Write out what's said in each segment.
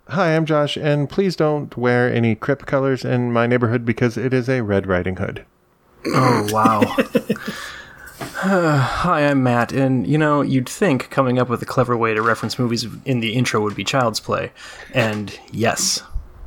Hi, I'm Josh, and please don't wear any Crip colors in my neighborhood because it is a Red Riding Hood. Oh, wow. Hi, I'm Matt, and you'd think coming up with a clever way to reference movies in the intro would be child's play. And yes.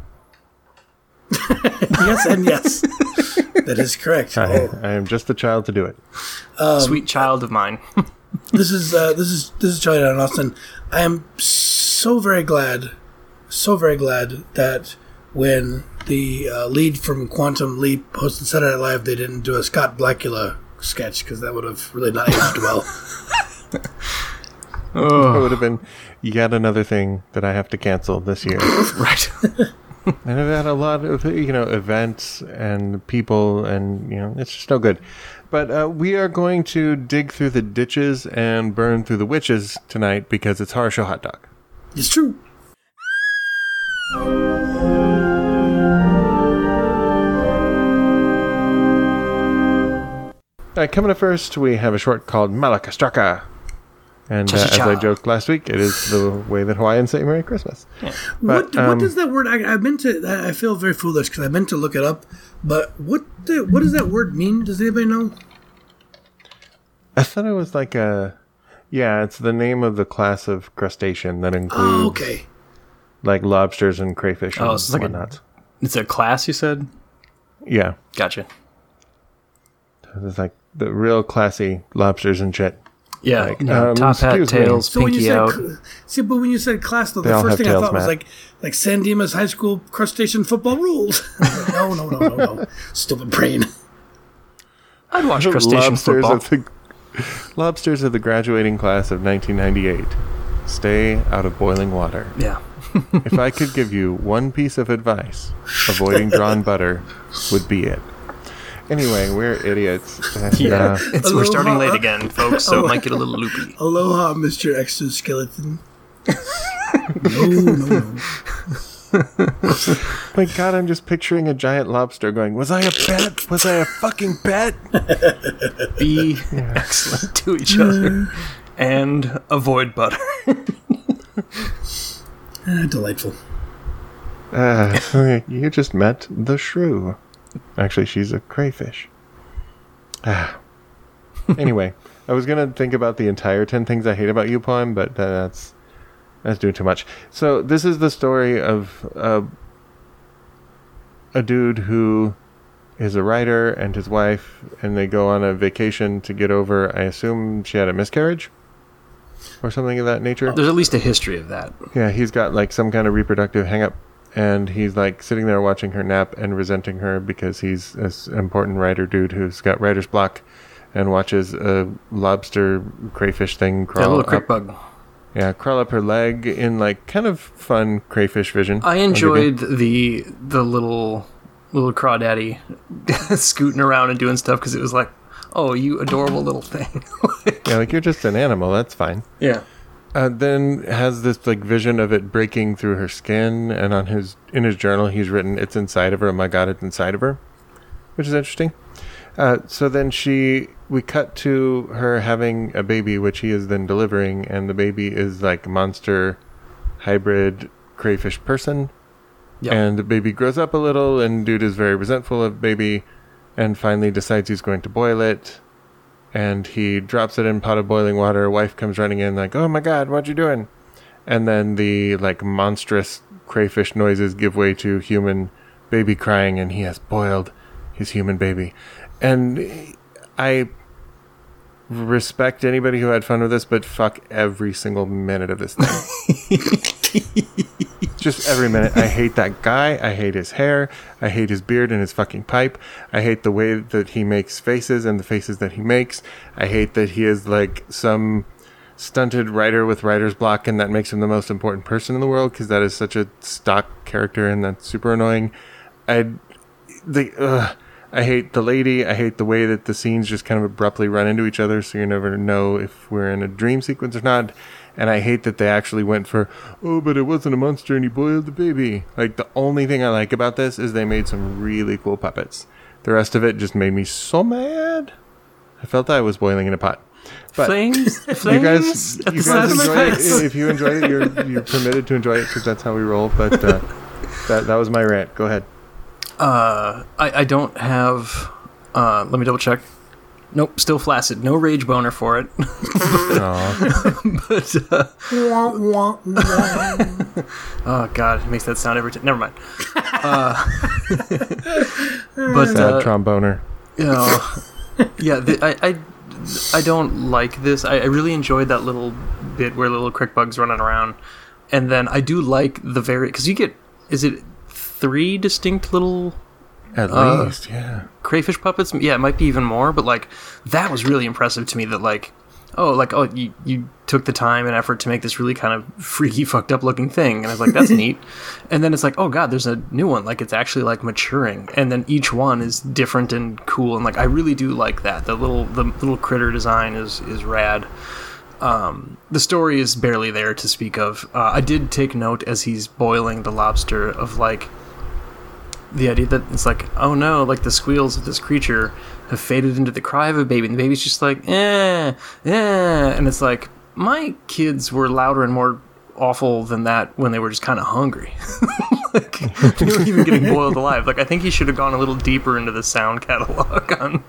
Yes and yes. That is correct. I am just the child to do it. Sweet child of mine. This is Charlie Down in Austin. I am so very glad that when the lead from Quantum Leap hosted Saturday Night Live, they didn't do a Scott Bakula sketch, because that would have really not aged well. It would have been yet another thing that I have to cancel this year. Right. And I've had a lot of, events and people, and, it's just no good. But we are going to dig through the ditches and burn through the witches tonight because it's Horror Show Hot Dog. It's true. Coming up first, we have a short called Malakastraka. And as I joked last week, it is the way that Hawaiians say Merry Christmas. Yeah. But, what does that word... I feel very foolish because I meant to look it up, but what does that word mean? Does anybody know? I thought it was like it's the name of the class of crustacean that includes like lobsters and crayfish and it's like whatnot. It's a class, you said? Yeah. Gotcha. It's like the real classy lobsters and shit. Yeah, like, top hat, tails, pinky out. But when you said class, though, the first thing I thought was like San Dimas High School crustacean football rules. No. Stupid brain. I'd watch crustacean football. Lobsters of the graduating class of 1998. Stay out of boiling water. Yeah. If I could give you one piece of advice, avoiding drawn butter would be it. Anyway, we're idiots. Yeah, we're starting late again, folks, so it might get a little loopy. Aloha, Mr. Exoskeleton. No. My God, I'm just picturing a giant lobster going, was I a bet? Was I a fucking bet? Be excellent to each other and avoid butter. Delightful. You just met the shrew. Actually, she's a crayfish. Anyway, I was going to think about the entire 10 Things I Hate About You poem, but that's doing too much. So this is the story of a dude who is a writer and his wife, and they go on a vacation to get over, I assume she had a miscarriage or something of that nature. There's at least a history of that. Yeah, he's got like some kind of reproductive hang-up. And he's like sitting there watching her nap and resenting her because he's this important writer dude who's got writer's block and watches a lobster crayfish thing crawl up. A little crick bug. Yeah, crawl up her leg in like kind of fun crayfish vision. I enjoyed the little crawdaddy scooting around and doing stuff because it was like, oh, you adorable little thing. Yeah, like you're just an animal. That's fine. Yeah. Then has this like vision of it breaking through her skin, and in his journal he's written, "It's inside of her. Oh my God, it's inside of her," which is interesting. So then we cut to her having a baby, which he is then delivering, and the baby is like monster hybrid crayfish person. Yep. And the baby grows up a little, and dude is very resentful of baby, and finally decides he's going to boil it. And he drops it in a pot of boiling water. Wife comes running in like, oh my God, what you doing? And then the like monstrous crayfish noises give way to human baby crying, and he has boiled his human baby. And I respect anybody who had fun with this, but fuck every single minute of this thing. Just every minute. I hate that guy. I hate his hair. I hate his beard and his fucking pipe. I hate the way that he makes faces and the faces that he makes. I hate that he is like some stunted writer with writer's block, and that makes him the most important person in the world because that is such a stock character, and that's super annoying. I hate the lady. I hate the way that the scenes just kind of abruptly run into each other, so you never know if we're in a dream sequence or not. And I hate that they actually went for, oh, but it wasn't a monster and he boiled the baby. Like, the only thing I like about this is they made some really cool puppets. The rest of it just made me so mad. I felt I was boiling in a pot. But Flames. you guys At the enjoy Satisfax. it. If you enjoy it, you're permitted to enjoy it because that's how we roll. But that was my rant. Go ahead. I don't have. Let me double check. Nope, still flaccid. No rage boner for it. Aw. But Wah, wah, wah. oh god, it makes that sound every time. Never mind. But Sad tromboner. you know, yeah, I don't like this. I really enjoyed that little bit where little crick bug's running around, and then I do like the because you get, is it 3 distinct little At least, yeah. crayfish puppets? Yeah, it might be even more, but like that was really impressive to me. That you took the time and effort to make this really kind of freaky, fucked up looking thing, and I was like, that's neat. And then it's like, oh god, there's a new one. Like it's actually like maturing, and then each one is different and cool, and like I really do like that. The little critter design is rad. The story is barely there to speak of. I did take note as he's boiling the lobster of like the idea that it's like, oh no, like the squeals of this creature have faded into the cry of a baby, and the baby's just like, and it's like, my kids were louder and more awful than that when they were just kind of hungry. Like, they weren't even getting boiled alive. Like, I think he should have gone a little deeper into the sound catalog on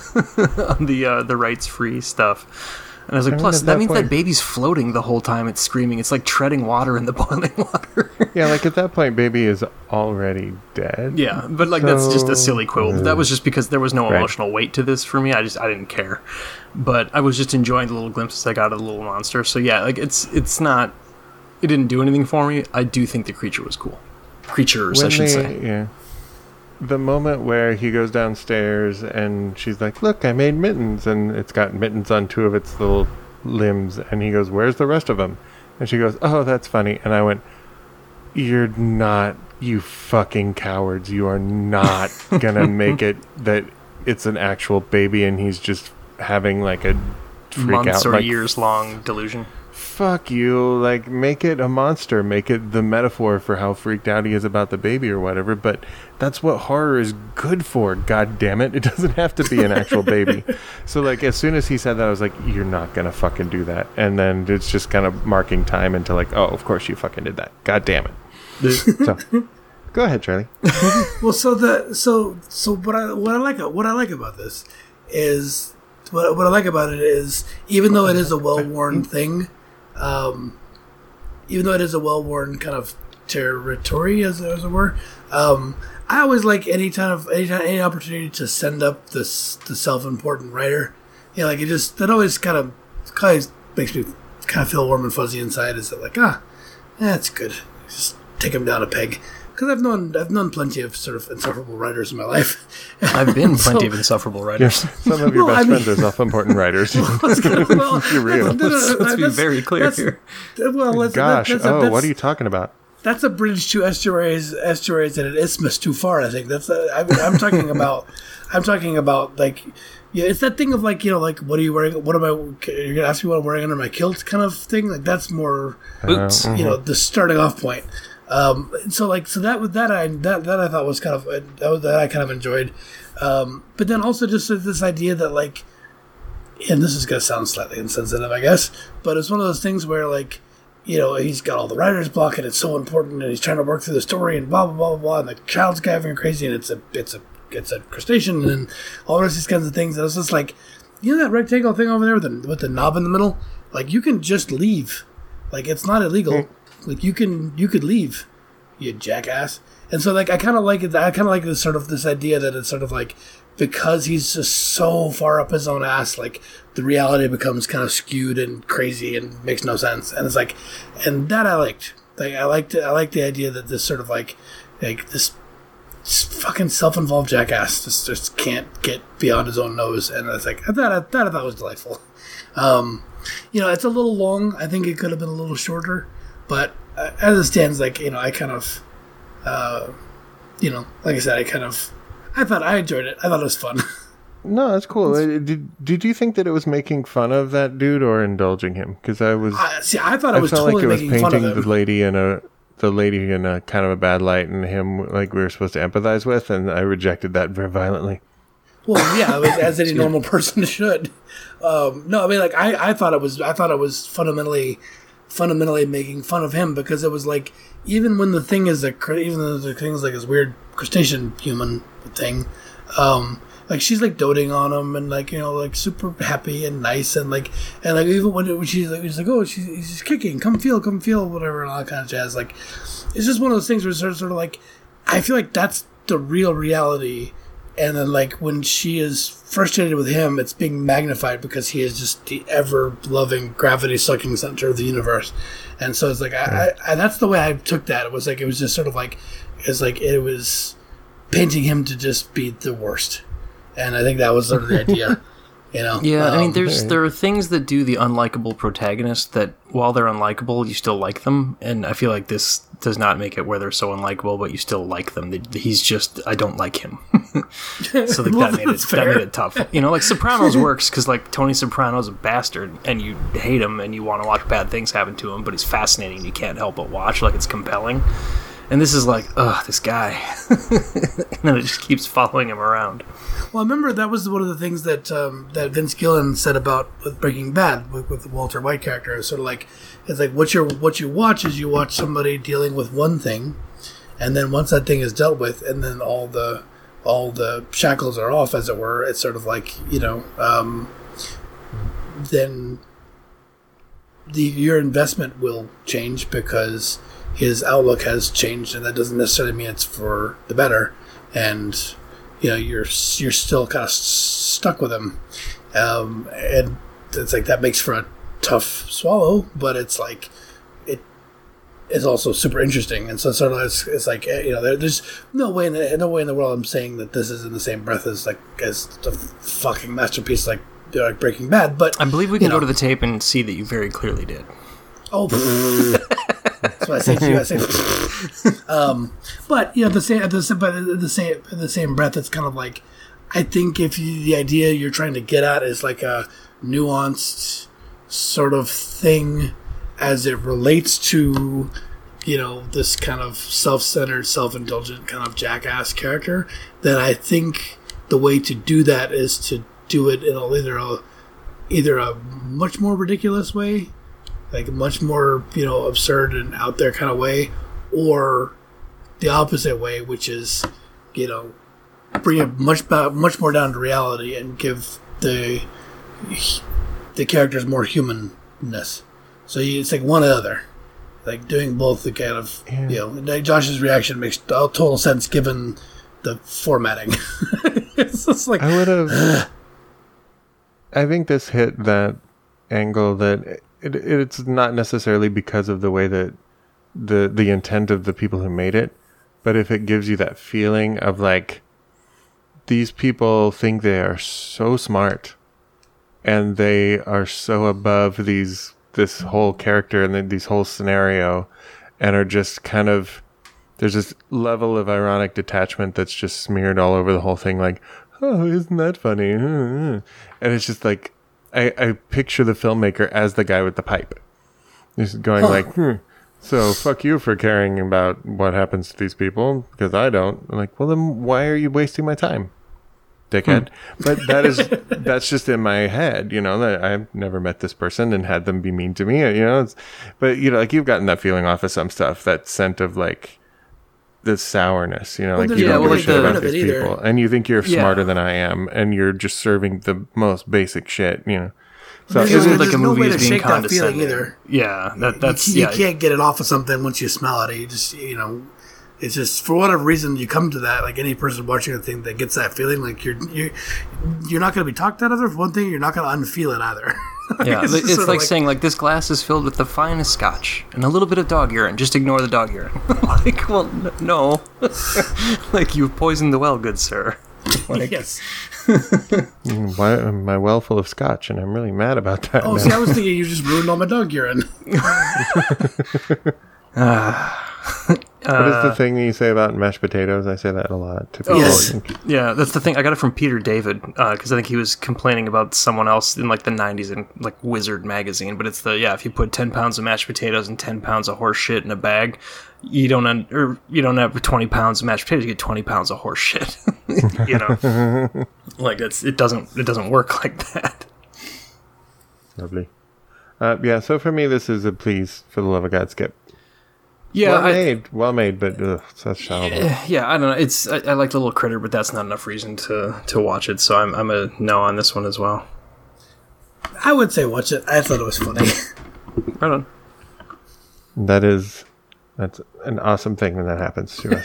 the rights-free stuff. And I was like, plus, that means that baby's floating the whole time it's screaming. It's like treading water in the boiling water. Yeah, like at that point, baby is already dead. Yeah, but like that's just a silly quibble. That was just because there was no Right. emotional weight to this for me. I didn't care. But I was just enjoying the little glimpses I got of the little monster. So yeah, like it's not, it didn't do anything for me. I do think the creature was cool. Creatures, I should say. Yeah. The moment where he goes downstairs and she's like, look, I made mittens, and it's got mittens on 2 of its little limbs, and he goes, where's the rest of them? And she goes, oh, that's funny. And I went, you're not, you fucking cowards, you are not gonna make it that it's an actual baby and he's just having like a freak Months out, or like, years long delusion. fuck you, like, make it a monster, make it the metaphor for how freaked out he is about the baby or whatever. But that's what horror is good for, god damn it. It doesn't have to be an actual baby. So like as soon as he said that, I was like, you're not gonna fucking do that. And then it's just kind of marking time into like, oh, of course you fucking did that, god damn it. So go ahead, Charlie. Well, so what I like about this is what I like about it is, even though it is a well-worn thing, even though it is a well-worn kind of territory, as it were, I always like any opportunity to send up the self-important writer. You know, like that always kind of makes me kind of feel warm and fuzzy inside. Is that like, that's good. Just take him down a peg. Because I've known plenty of sort of insufferable writers in my life. I've been plenty of insufferable writers. Yes, some of your best friends are self-important writers. You're real. Let's be very clear here. Well, Gosh, what are you talking about? That's a bridge to estuaries and an isthmus too far. I think that's. I'm talking about. I'm talking about like, yeah, it's that thing of like, you know, like, what are you wearing? What am I? You're gonna ask me what I'm wearing under my kilt, kind of thing. Like that's more, Boots. you know, the starting off point. So I thought was kind of that I kind of enjoyed. But then also just this idea that like, and this is gonna sound slightly insensitive, I guess, but it's one of those things where like, you know, he's got all the writer's block and it's so important and he's trying to work through the story and blah blah blah blah, and the child's driving crazy and it's a crustacean and all the rest of these kinds of things. And it's just like, you know, that rectangle thing over there with the knob in the middle, like you can just leave, like it's not illegal. Like you could leave, you jackass. And so like I kind of like it. I kind of like this sort of this idea that it's sort of like, because he's just so far up his own ass, like the reality becomes kind of skewed and crazy and makes no sense. And it's like, and that I liked. Like I liked the idea that this sort of like this fucking self-involved jackass just can't get beyond his own nose. And it's like I thought was delightful. You know, it's a little long. I think it could have been a little shorter. But as it stands, like, you know, I kind of, you know, like I said, I enjoyed it. I thought it was fun. No, that's cool. Did you think that it was making fun of that dude or indulging him? Because I was. I thought it was totally making fun of him. I felt like it was painting the lady in a kind of a bad light, and him like we were supposed to empathize with, and I rejected that very violently. Well, yeah, as any normal person should. No, I mean, like I thought it was fundamentally making fun of him, because it was like, even when the thing is even though the thing's like this weird crustacean human thing, like she's like doting on him and like, you know, like super happy and nice and like even when she's like, oh, he's kicking, come feel, whatever, and all that kind of jazz. Like, it's just one of those things where it's sort of like, I feel like that's the real reality. And then, like, when she is frustrated with him, it's being magnified because he is just the ever-loving, gravity-sucking center of the universe. And so it's like, I that's the way I took that. It was just sort of like, it was painting him to just be the worst. And I think that was sort of the idea, you know? Yeah, I mean, there are things that do the unlikable protagonist that, while they're unlikable, you still like them. And I feel like this does not make it where they're so unlikable, but you still like them. He's just, I don't like him. So like, Well, that made it tough. You know, like Sopranos works because like Tony Soprano's a bastard and you hate him and you want to watch bad things happen to him, but he's fascinating and you can't help but watch. Like, it's compelling. And this is like, ugh, this guy. And then it just keeps following him around. Well, I remember that was one of the things that that Vince Gilligan said about with Breaking Bad with the Walter White character. It's sort of like, it's like what you watch is you watch somebody dealing with one thing, and then once that thing is dealt with, and then all the shackles are off, as it were. It's sort of like, you know, then your investment will change because his outlook has changed, and that doesn't necessarily mean it's for the better. And you know, you're still kind of stuck with him, and it's like that makes for a tough swallow, but it's like it's also super interesting. And so sort of it's like, you know, there's no way in the world I'm saying that this is in the same breath as the fucking masterpiece like Breaking Bad. But I believe we can go to the tape and see that you very clearly did. Oh, that's what I say to you. But you know, at the same breath, it's kind of like, I think if the idea you're trying to get at is like a nuanced sort of thing as it relates to, you know, this kind of self-centered, self-indulgent kind of jackass character, then I think the way to do that is to do it in either a much more ridiculous way, like a much more, you know, absurd and out there kind of way, or the opposite way, which is, you know, bring it much more down to reality and give the characters more humanness. So it's like one or the other. Like doing both, the kind of, you know, like Josh's reaction makes total sense given the formatting. It's just like, I think this hit that angle that it's not necessarily because of the way that the intent of the people who made it, but if it gives you that feeling of like, these people think they are so smart and they are so above this whole character and this whole scenario, and are just kind of, there's this level of ironic detachment that's just smeared all over the whole thing, like, oh, isn't that funny? And it's just like, I picture the filmmaker as the guy with the pipe, just going like, so fuck you for caring about what happens to these people, because I don't. I'm like, well, then why are you wasting my time, dickhead? But that's just in my head, you know, that I've never met this person and had them be mean to me, you know. But you know, like, you've gotten that feeling off of some stuff, that scent of like the sourness, you know, like, you don't give a shit about these people, and you think you're smarter than I am, and you're just serving the most basic shit, you know. So there's like a no movie way is to being shake that feeling condescending either. Yeah, that's you can't get it off of something once you smell it. You just, you know, it's just, for whatever reason you come to that. Like, any person watching a thing that gets that feeling, like you're not going to be talked out of it. For one thing, you're not going to unfeel it either. Yeah, it's like saying, like, this glass is filled with the finest scotch and a little bit of dog urine. Just ignore the dog urine. Like, well, no. Like, you've poisoned the well, good sir. Like, yes. Why am I well full of scotch, and I'm really mad about that. Oh, see, I was thinking you just ruined all my dog urine. What is the thing you say about mashed potatoes? I say that a lot to people. Yes. Yeah, that's the thing. I got it from Peter David because I think he was complaining about someone else in like the 90s in like Wizard magazine. But it's if you put 10 pounds of mashed potatoes and 10 pounds of horse shit in a bag, you don't have 20 pounds of mashed potatoes. You get 20 pounds of horse shit. Like it doesn't work like that. Lovely. So for me, this is a please, for the love of God, skip. Yeah, well made, but that's shallow. Yeah, I don't know. I like Little Critter, but that's not enough reason to watch it. So I'm a no on this one as well. I would say watch it. I thought it was funny. Right on. That's an awesome thing when that happens to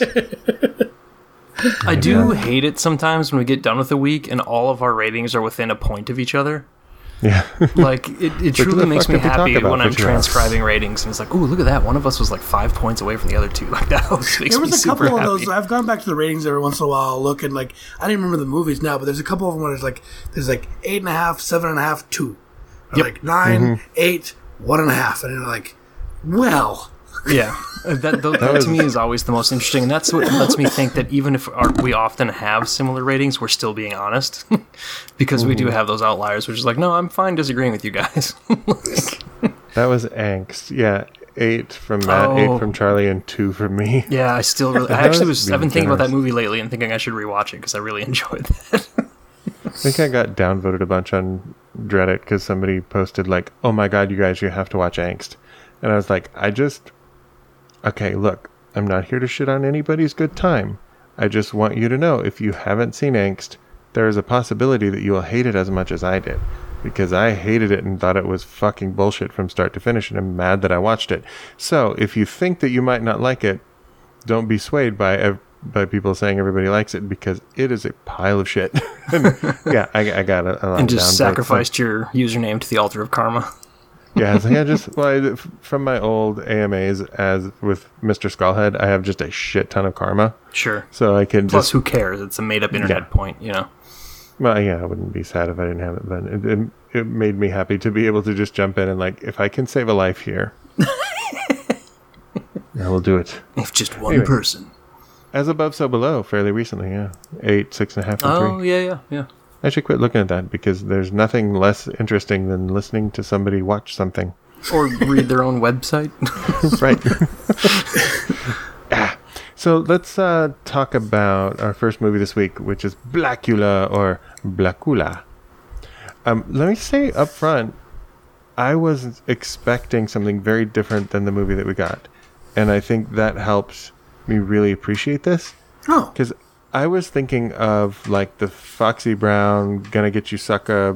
us. I do hate it sometimes when we get done with a week and all of our ratings are within a point of each other. Yeah. Like, it truly makes me happy when I'm 2 transcribing ratings and it's like, ooh, look at that. One of us was like 5 points away from the other two. Like, that makes me There was a super couple happy. of those. I've gone back to the ratings every once in a while. I'll look and like, I don't even remember the movies now, but there's a couple of them where there's like 8.5, 7.5, 2. Or Yep. like 9, 8, 1.5. And you're like, well. Yeah, that to me is always the most interesting, and that's what lets me think that even if we often have similar ratings, we're still being honest, because we do have those outliers, which is like, no, I'm fine disagreeing with you guys. That was angst. Yeah, 8 from Matt, 8 from Charlie, and 2 from me. Yeah, I've been thinking about that movie lately and thinking I should rewatch it because I really enjoyed that. I think I got downvoted a bunch on Reddit because somebody posted like, "Oh my God, you guys, you have to watch Angst," and I was like, okay, look, I'm not here to shit on anybody's good time. I just want you to know, if you haven't seen Angst, there is a possibility that you will hate it as much as I did. Because I hated it and thought it was fucking bullshit from start to finish, and I'm mad that I watched it. So, if you think that you might not like it, don't be swayed by people saying everybody likes it, because it is a pile of shit. Yeah, I got a lot and just of sacrificed your username to the altar of karma. Yeah, from my old AMAs as with Mr. Skullhead, I have just a shit ton of karma. Sure. So I can Plus, who cares? It's a made-up internet point, you know. Well, yeah, I wouldn't be sad if I didn't have it, but it made me happy to be able to just jump in and like, if I can save a life here, I will do it. If just one person. As above, so below. Fairly recently, yeah, 8, 6.5, and 3. Oh, yeah. I should quit looking at that because there's nothing less interesting than listening to somebody watch something. Or read their own website. Right. So let's talk about our first movie this week, which is Blackula or Blackula. Let me say up front, I was expecting something very different than the movie that we got. And I think that helps me really appreciate this. Oh. Because I was thinking of like the Foxy Brown, gonna get you sucker,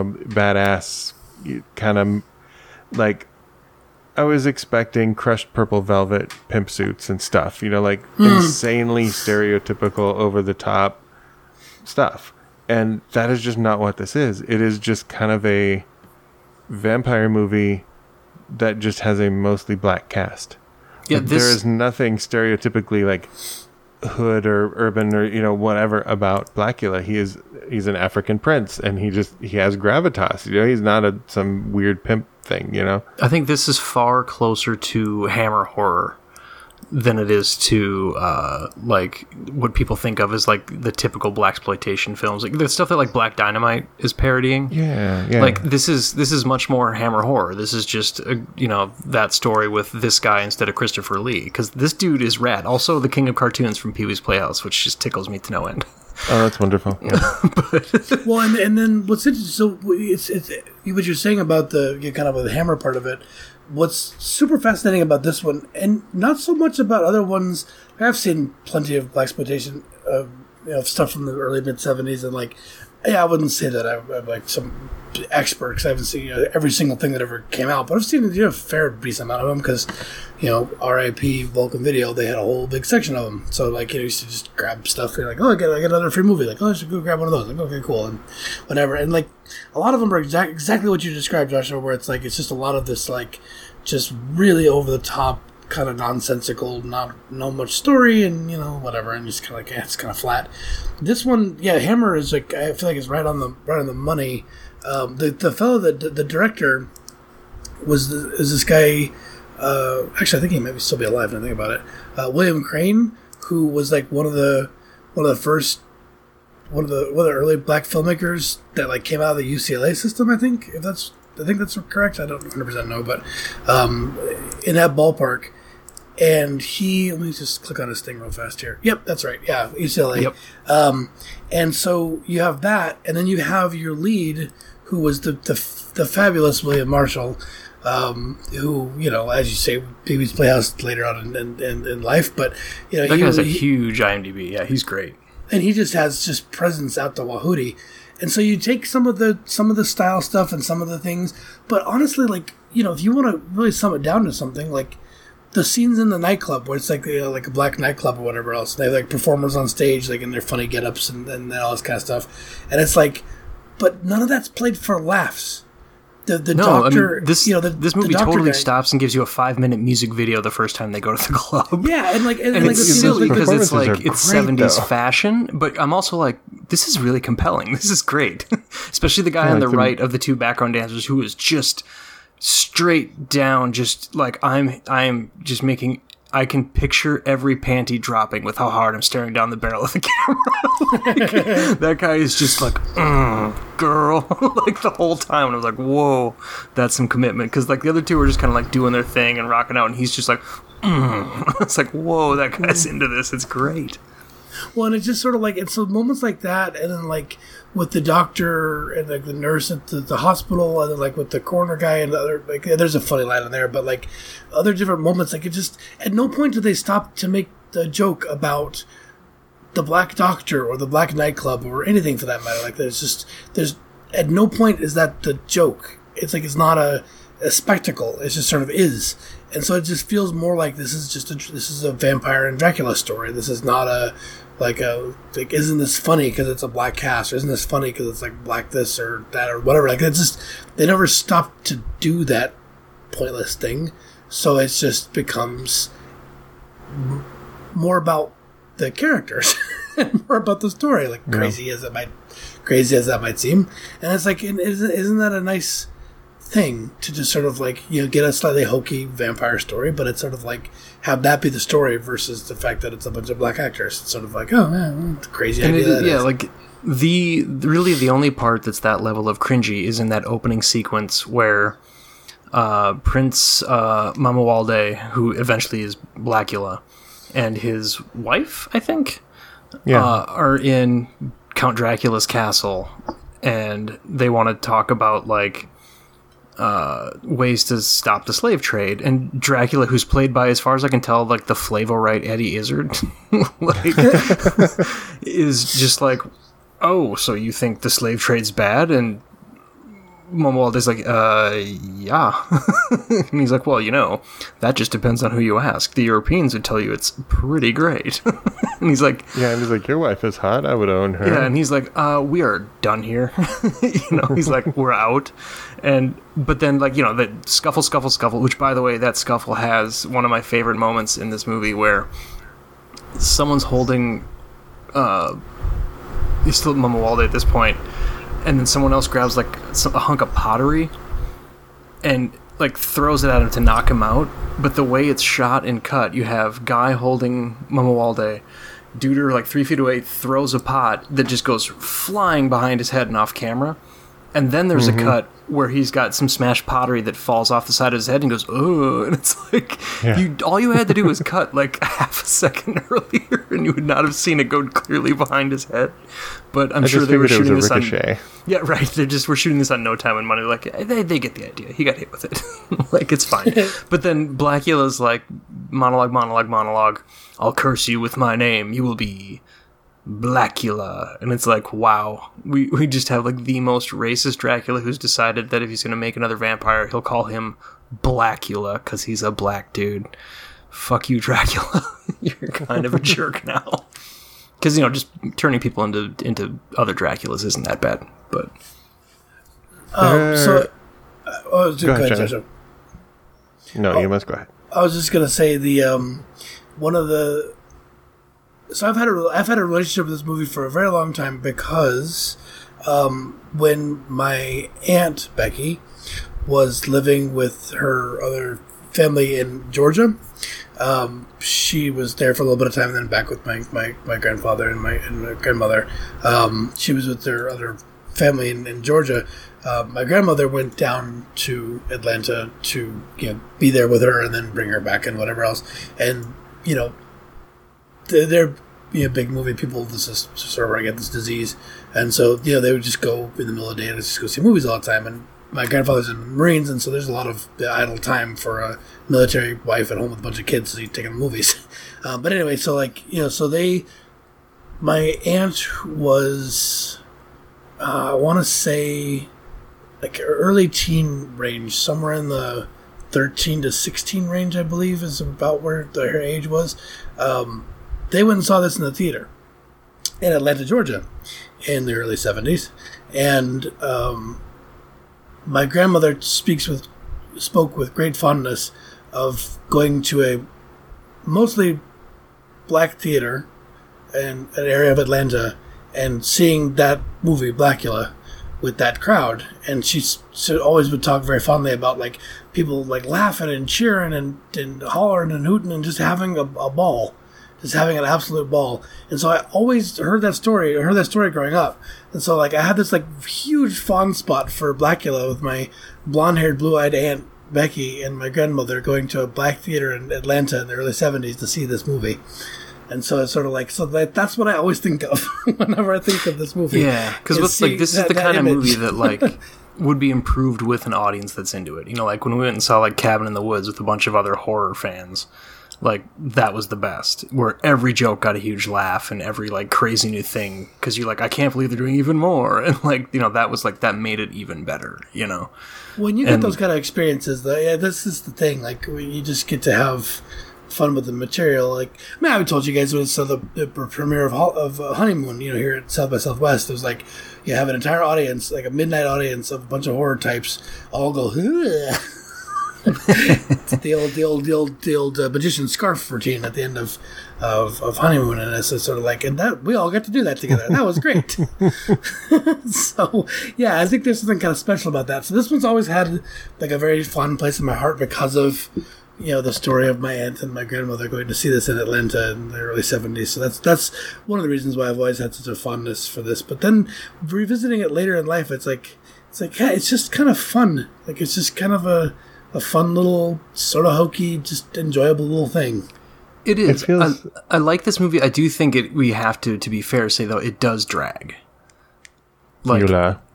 badass kind of like, I was expecting crushed purple velvet pimp suits and stuff, insanely stereotypical over the top stuff. And that is just not what this is. It is just kind of a vampire movie that just has a mostly black cast. Yeah, there is nothing stereotypically like hood or urban or whatever about Blackula. He's an African prince, and he has gravitas. He's not some weird pimp thing. I think this is far closer to Hammer horror than it is to like what people think of as like the typical blaxploitation films, like the stuff that like Black Dynamite is parodying. Yeah. Like this is much more Hammer horror. This is just that story with this guy instead of Christopher Lee, because this dude is rad. Also, the king of cartoons from Pee-wee's Playhouse, which just tickles me to no end. Oh, that's wonderful. Yeah. Well, and then what's interesting? So it's what you're saying about the kind of the Hammer part of it. What's super fascinating about this one, and not so much about other ones. I've seen plenty of blaxploitation, stuff from the early mid '70s, and like, yeah, I wouldn't say that I'm like some expert because I haven't seen every single thing that ever came out, but I've seen a fair decent amount of them because, R.I.P. Vulcan Video, they had a whole big section of them. So like, you used to just grab stuff. You're like, oh, I get another free movie. Like, oh, I should go grab one of those. Like, okay, cool, and whatever. And like, a lot of them are exactly what you described, Joshua, where it's like it's just a lot of this like just really over the top, kind of nonsensical, not much story, and whatever, and just kind of like it's kind of flat. This one, Hammer is like, I feel like it's right on the money. The fellow that the director is this guy Actually, I think he might still be alive. Now I think about it. William Crane, who was like one of the early black filmmakers that like came out of the UCLA system. I think that's correct. I don't 100% know, but in that ballpark. And let me just click on his thing real fast here. Yep, that's right. Yeah, UCLA. Yep. And so you have that, and then you have your lead, who was the fabulous William Marshall, who, as you say, Pee-wee's Playhouse later on in life, but that guy has a huge IMDb. Yeah, he's great, and he just has presence out the wahooty. And so you take some of the style stuff and some of the things, but honestly, like if you want to really sum it down to something, like the scenes in the nightclub where it's like like a black nightclub or whatever else, they have like performers on stage like in their funny get-ups and all this kind of stuff, and it's like, but none of that's played for laughs. The doctor, this movie totally stops and gives you a 5-minute music video the first time they go to the club. Yeah, and it's silly because it's like it's 70s fashion, but I'm also like, this is really compelling. This is great, especially the guy on the right of the two background dancers who is just straight down, just like I'm just making. I can picture every panty dropping with how hard I'm staring down the barrel of the camera. That guy is just like, girl, like the whole time. And I was like, whoa, that's some commitment. Because like the other two were just kind of like doing their thing and rocking out, and he's just like, It's like, whoa, that guy's into this. It's great. Well, and it's just sort of like, it's moments like that, and then like with the doctor and like the nurse at the hospital, and then like with the coroner guy and the other, like there's a funny line in there, but like other different moments, like it just, at no point do they stop to make the joke about the black doctor or the black nightclub or anything for that matter. Like there's at no point is that the joke. It's like, it's not a spectacle. It just sort of is. And so it just feels more like this is a vampire and Dracula story. This is not isn't this funny because it's a black cast, or isn't this funny because it's like black this or that or whatever. Like, it's just, they never stop to do that pointless thing. So it just becomes more about the characters and more about the story, like crazy as that might seem. And it's like, isn't that a nice thing to just sort of like, get a slightly hokey vampire story, but it's sort of like have that be the story versus the fact that it's a bunch of black actors. It's sort of like, oh man, what a crazy idea that is. Like the only part that's that level of cringy is in that opening sequence where Prince Mamuwalde, who eventually is Blackula, and his wife, I think, are in Count Dracula's castle, and they want to talk about like ways to stop the slave trade, and Dracula, who's played by, as far as I can tell, like the Flavorite Eddie Izzard, like is just like, oh, so you think the slave trade's bad? And Mamuwalde's like, yeah. And he's like, well, that just depends on who you ask. The Europeans would tell you it's pretty great. And he's like, your wife is hot. I would own her. Yeah, and he's like, we are done here. He's like, we're out. But then, like, the scuffle, which, by the way, that scuffle has one of my favorite moments in this movie where someone's holding, he's still Mamuwalde at this point, and then someone else grabs like a hunk of pottery and like throws it at him to knock him out. But the way it's shot and cut, you have guy holding Mamuwalde, dude like 3 feet away throws a pot that just goes flying behind his head and off camera. And then there's a cut where he's got some smashed pottery that falls off the side of his head and goes, oh, and it's like, all you had to do was cut like half a second earlier and you would not have seen it go clearly behind his head. But I'm sure they were shooting this on... Yeah, right. We're shooting this on no time and money. Like, they get the idea. He got hit with it. Like, it's fine. But then Blackula's like, monologue. I'll curse you with my name. You will be Blackula. And it's like, wow, we just have like the most racist Dracula who's decided that if he's going to make another vampire, he'll call him Blackula because he's a black dude. Fuck you, Dracula. You're kind of a jerk now. Because, just turning people into other Draculas isn't that bad. But go ahead, Joshua. No, you must go ahead. I was just going to say one of the... So I've had a relationship with this movie for a very long time because when my aunt Becky was living with her other family in Georgia. She was there for a little bit of time, and then back with my grandfather and my grandmother. She was with their other family in Georgia. My grandmother went down to Atlanta to be there with her and then bring her back and whatever else. And they're big movie people. This is sort of where I get this disease, and so they would just go in the middle of the day and just go see movies all the time. And my grandfather's in the Marines, and so there's a lot of idle time for a military wife at home with a bunch of kids, so you take them to movies. But anyway, so my aunt was, I want to say, like early teen range, somewhere in the 13 to 16 range, I believe, is about where her age was. They went and saw this in the theater in Atlanta, Georgia, in the early 70s, and my grandmother spoke with great fondness of going to a mostly black theater in an area of Atlanta and seeing that movie, Blackula, with that crowd. And she always would talk very fondly about like people like laughing and cheering and hollering and hooting and just having a ball. Just having an absolute ball. And so I always heard that story growing up. And so like I had this like huge fond spot for Blackula with my blonde-haired, blue-eyed aunt Becky and my grandmother going to a black theater in Atlanta in the early 70s to see this movie. And so it's sort of like, that's what I always think of whenever I think of this movie. Yeah, because this is the kind of movie that like would be improved with an audience that's into it. Like when we went and saw like Cabin in the Woods with a bunch of other horror fans. Like, that was the best, where every joke got a huge laugh and every, like, crazy new thing, because you're like, I can't believe they're doing even more, and, like, that was, like, that made it even better, When you get those kind of experiences, though, yeah, this is the thing, like, you just get to have fun with the material, like, I mean, I told you guys when it's the premiere of Honeymoon, here at South by Southwest, it was like, you have an entire audience, like a midnight audience of a bunch of horror types, all go, ugh. the old magician scarf routine at the end of Honeymoon, and it's sort of like, and that we all got to do that together. That was great. So yeah, I think there's something kind of special about that. So this one's always had like a very fun place in my heart because of the story of my aunt and my grandmother going to see this in Atlanta in the early 70s. So that's one of the reasons why I've always had such a fondness for this. But then revisiting it later in life, it's like yeah, it's just kind of fun. Like it's just kind of a fun little, sort of hokey, just enjoyable little thing. It is. I like this movie. I do think we have to be fair, say, though, it does drag. Like,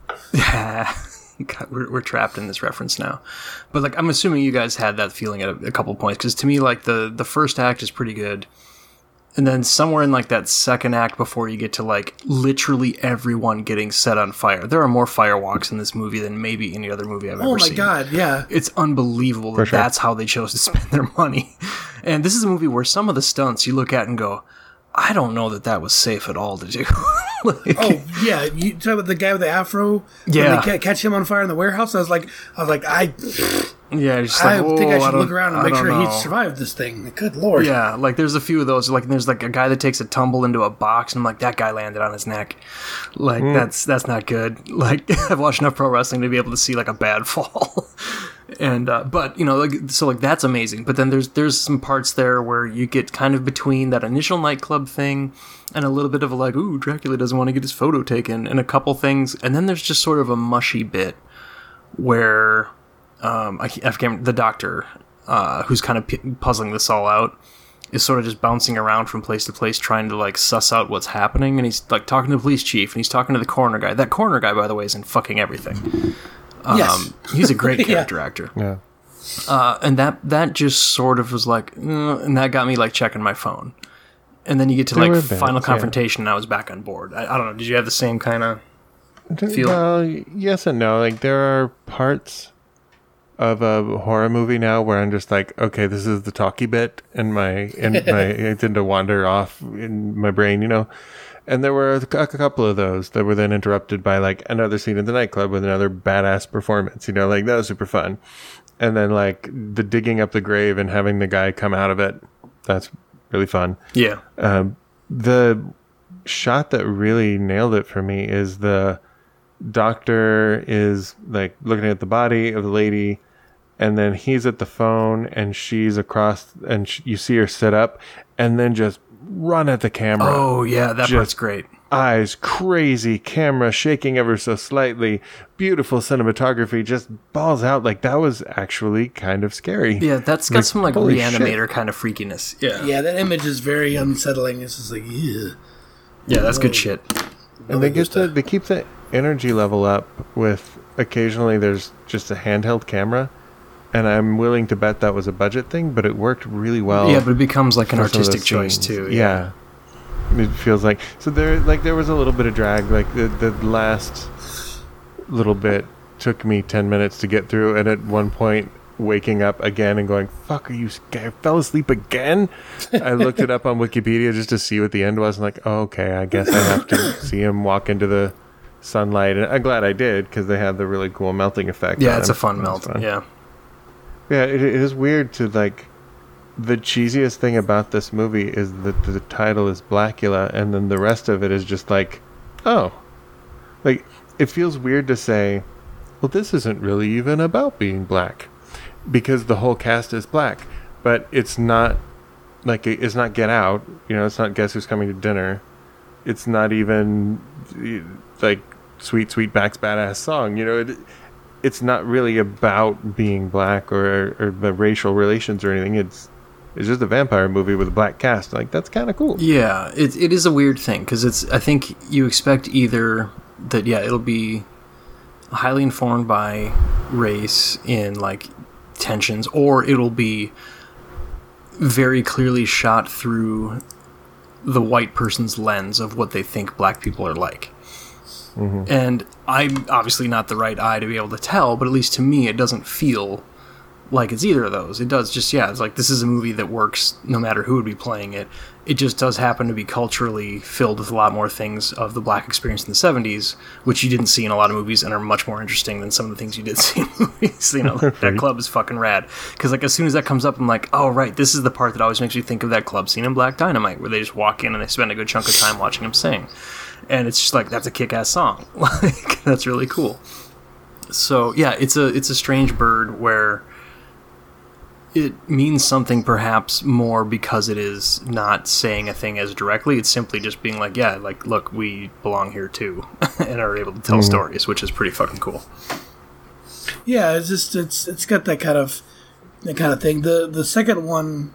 God, we're trapped in this reference now. But, like, I'm assuming you guys had that feeling at a couple points, because to me, like, the first act is pretty good. And then somewhere in, like, that second act before you get to, like, literally everyone getting set on fire. There are more firewalks in this movie than maybe any other movie I've ever seen. Oh, my God, yeah. It's unbelievable that that's how they chose to spend their money. And this is a movie where some of the stunts you look at and go, I don't know that was safe at all to do. Like, oh, yeah. You talk about the guy with the afro? Yeah. When they catch him on fire in the warehouse? I was like, yeah, just like, I think I should look around and make sure he survived this thing. Good Lord. Yeah, like there's a few of those. Like there's like a guy that takes a tumble into a box, and I'm like, that guy landed on his neck. Like that's not good. Like I've watched enough pro wrestling to be able to see like a bad fall. And but like that's amazing. But then there's some parts there where you get kind of between that initial nightclub thing and a little bit of a like, ooh, Dracula doesn't want to get his photo taken, and a couple things, and then there's just sort of a mushy bit where. The doctor, who's kind of puzzling this all out, is sort of just bouncing around from place to place trying to, like, suss out what's happening, and he's, like, talking to the police chief, and he's talking to the coroner guy. That coroner guy, by the way, is in fucking everything. Yes. He's a great character Yeah. actor. Yeah. And that just sort of was like, and that got me, like, checking my phone. And then you get to, like, final confrontation, and I was back on board. I don't know, did you have the same kind of feel? Well, yes and no. Like, there are parts of a horror movie now where I'm just like, okay, this is the talky bit, and I tend to wander off in my brain, And there were a couple of those that were then interrupted by like another scene in the nightclub with another badass performance, like that was super fun. And then like the digging up the grave and having the guy come out of it, that's really fun. Yeah. The shot that really nailed it for me is the doctor is like looking at the body of the lady, and then he's at the phone, and she's across, and you see her sit up, and then just run at the camera. Oh, yeah, that part's great. Eyes crazy, camera shaking ever so slightly, beautiful cinematography, just balls out. Like, that was actually kind of scary. Yeah, that's got some, like, holy Reanimator shit. kind of freakiness. Yeah. Yeah, that image is very unsettling. It's just like, yeah. Yeah, that's good shit. And they keep the energy level up with occasionally there's just a handheld camera, and I'm willing to bet that was a budget thing, but it worked really well. Yeah, but it becomes like an for some of artistic those choice scenes. too. Yeah. It feels like so there was a little bit of drag. Like the last little bit took me 10 minutes to get through, and at one point waking up again and going, fuck, are you scared? I fell asleep again? I looked it up on Wikipedia just to see what the end was, and like, oh, okay, I guess I have to see him walk into the sunlight. And I'm glad I did, because they had the really cool melting effect. Yeah, on it's him. a fun That was melt. fun. Yeah. Yeah, it is weird to, like, the cheesiest thing about this movie is that the title is Blackula, and then the rest of it is just like, oh. Like, it feels weird to say, well, this isn't really even about being black, because the whole cast is black, but it's not, like, it's not Get Out, you know, it's not Guess Who's Coming to Dinner, it's not even, like, Sweet Sweetback's Badass Song, you know, it's not really about being black or the racial relations or anything. It's just a vampire movie with a black cast. Like, that's kind of cool. Yeah, it is a weird thing, because I think you expect either that, yeah, it'll be highly informed by race in, like, tensions, or it'll be very clearly shot through the white person's lens of what they think black people are like. Mm-hmm. And I'm obviously not the right eye to be able to tell, but at least to me, it doesn't feel like it's either of those. It does just, yeah, it's like, this is a movie that works no matter who would be playing it. It just does happen to be culturally filled with a lot more things of the black experience in the 70s, which you didn't see in a lot of movies and are much more interesting than some of the things you did see in movies. You know, that club is fucking rad. Because, like, as soon as that comes up, I'm like, oh, right, this is the part that always makes me think of that club scene in Black Dynamite, where they just walk in and they spend a good chunk of time watching him sing. And it's just like, that's a kick-ass song. Like, that's really cool. So, yeah, it's a strange bird where it means something perhaps more because it is not saying a thing as directly. It's simply just being like, yeah, like, look, we belong here too, and are able to tell stories, which is pretty fucking cool. Yeah, it's just it's got that kind of thing. The second one,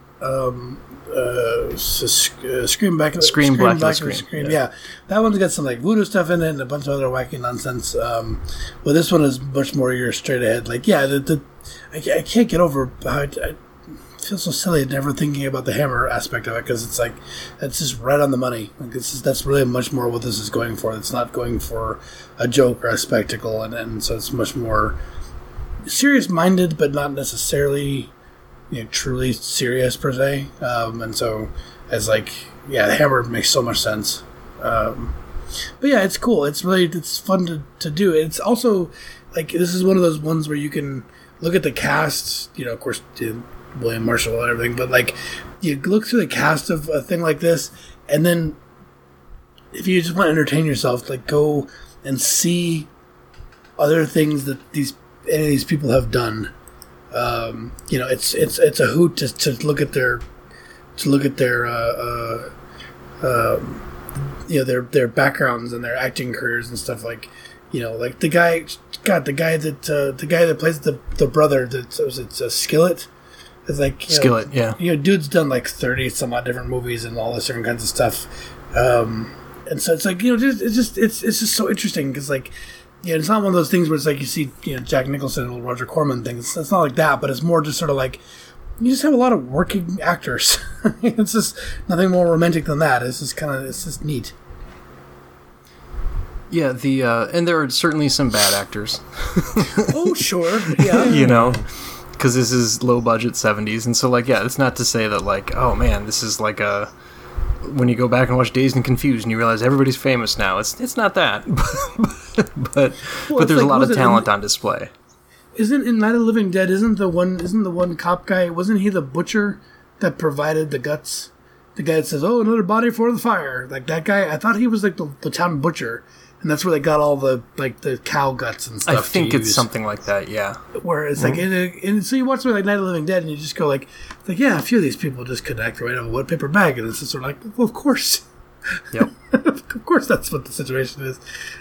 Scream Blackula. Yeah, that one's got some, like, voodoo stuff in it and a bunch of other wacky nonsense. But this one is much more your straight ahead. Like, yeah, I can't get over how I feel so silly never thinking about the hammer aspect of it, because it's like, it's just right on the money. Like, that's really much more what this is going for. It's not going for a joke or a spectacle, and so it's much more serious minded, but not necessarily, you know, truly serious per se. And so, as, like, yeah, the hammer makes so much sense. But yeah, it's cool. It's fun to do. It's also, like, this is one of those ones where you can look at the cast, you know, of course, William Marshall and everything, but, like, you look through the cast of a thing like this, and then if you just want to entertain yourself, like, go and see other things that any of these people have done. You know, it's a hoot to look at their you know, their backgrounds and their acting careers and stuff. Like, you know, like the guy that plays the brother, it's Skillet. It's like, Skillet, yeah. You know, dude's done like 30 some odd different movies and all this different kinds of stuff. And so it's like, you know, it's just so interesting, because, like, yeah, it's not one of those things where it's like you see, you know, Jack Nicholson or Roger Corman things. It's not like that, but it's more just sort of like, you just have a lot of working actors. It's just nothing more romantic than that. It's just neat. Yeah, and there are certainly some bad actors. Oh, sure. Yeah. You know, because this is low budget 70s, and so, like, yeah, it's not to say that, like, oh man, this is like when you go back and watch Dazed and Confused and you realize everybody's famous now. It's not that, but there's a lot of talent on display. Isn't in Night of the Living Dead? Isn't the one cop guy? Wasn't he the butcher that provided the guts? The guy that says, "Oh, another body for the fire." Like, that guy, I thought he was like the town butcher, and that's where they got all the the cow guts and stuff. I think it's something like that. Yeah. Where it's like, and so you watch something like Night of the Living Dead, and you just go like, yeah, a few of these people just connect right on a wood paper bag, and it's just sort of like, well, of course. Yep. Of course, that's what the situation is.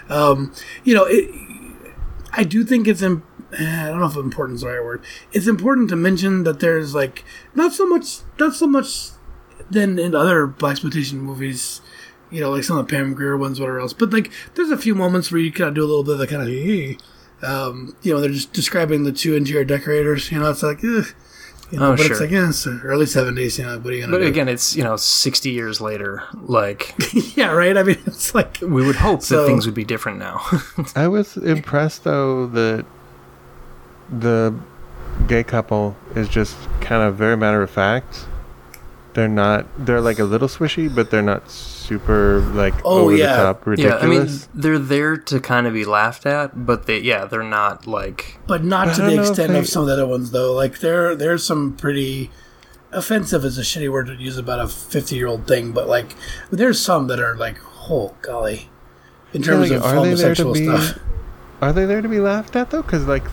I do think it's I don't know if important is the right word. It's important to mention that there's like not so much than in other blaxploitation movies, like some of the Pam Grier ones, whatever else. But like, there's a few moments where you kind of do a little bit of the kind of, they're just describing the two interior decorators. It's like, but sure. it's like, it's the early 70s. What are you gonna do? But again, it's 60 years later. Like, yeah, right. I mean, it's like we would hope that things would be different now. I was impressed though that the gay couple is just kind of very matter of fact. They're like a little swishy, but they're not super like over the top ridiculous. Yeah, I mean, they're there to kind of be laughed at, but they're not like. But not to the extent of some of the other ones, though. Like there's some pretty offensive is a shitty word to use about a 50-year-old thing, but like there's some that are like, oh golly, in terms of homosexual stuff. Are they there to be laughed at though? Because like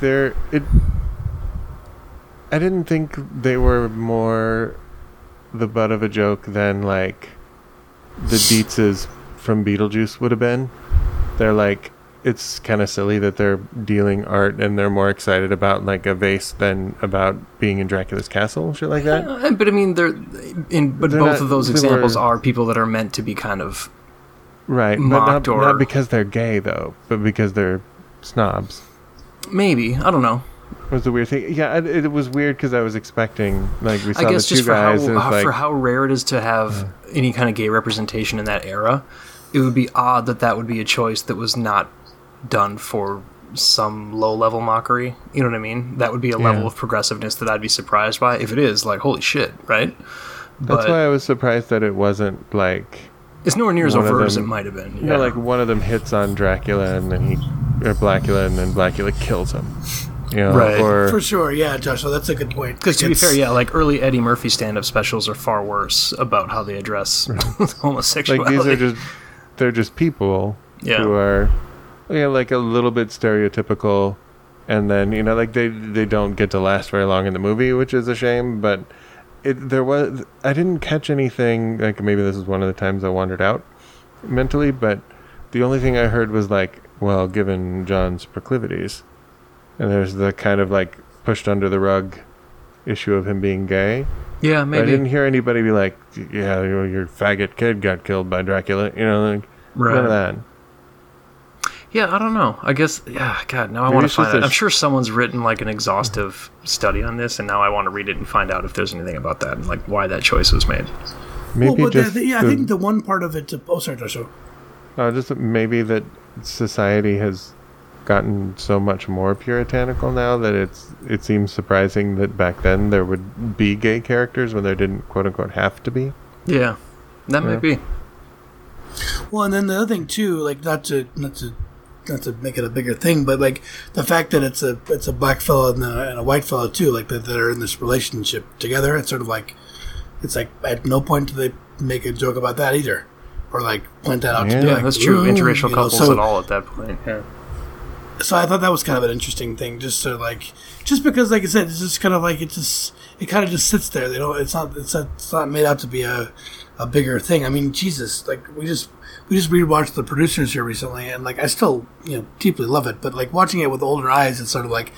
I didn't think they were more the butt of a joke than like the Dietzes from Beetlejuice would have been. They're like, it's kind of silly that they're dealing art and they're more excited about like a vase than about being in Dracula's castle, shit like that. But I mean, both of those examples are people that are meant to be kind of right, mocked, but not because they're gay though, but because they're snobs. Maybe, I don't know. It was a weird thing. Yeah, it was weird because I was expecting, like, we saw I guess the two guys. For how rare it is to have any kind of gay representation in that era, it would be odd that would be a choice that was not done for some low-level mockery. You know what I mean? That would be a level of progressiveness that I'd be surprised by. If it is, like, holy shit, right? That's why I was surprised that it wasn't, like... It's nowhere near as overt as it might have been. Yeah, like, one of them hits on Dracula, and then Blackula, and then Blackula kills him. Right. For sure, yeah, Joshua, that's a good point. Because to be fair, like early Eddie Murphy stand-up specials are far worse about how they address homosexuality. Like they're just people who are, like a little bit stereotypical, and then like they don't get to last very long in the movie, which is a shame. But I didn't catch anything. Like maybe this is one of the times I wandered out mentally, but the only thing I heard was like, well, given John's proclivities. And there's the kind of like pushed under the rug issue of him being gay. Yeah, maybe. But I didn't hear anybody be like, yeah, your faggot kid got killed by Dracula. Like none of that. Yeah, I don't know. I guess, God, now I want to find it. I'm sure someone's written like an exhaustive study on this, and now I want to read it and find out if there's anything about that and like why that choice was made. Maybe I think the one part of it. Sorry, Joshua. Just maybe that society has gotten so much more puritanical now that it seems surprising that back then there would be gay characters when there didn't quote unquote have to be. Yeah, that might be. Well, and then the other thing too, like not to make it a bigger thing, but like the fact that it's a black fella and a white fella too, like that are in this relationship together. It's sort of like at no point do they make a joke about that either, or like point that out to be like, that's true. Interracial couples at all at that point. Yeah. So I thought that was kind of an interesting thing, just because, like I said, it's just kind of like it kind of just sits there. It's not made out to be a bigger thing. I mean, Jesus, like we just rewatched The Producers here recently, and like I still deeply love it, but like watching it with older eyes, it's sort of like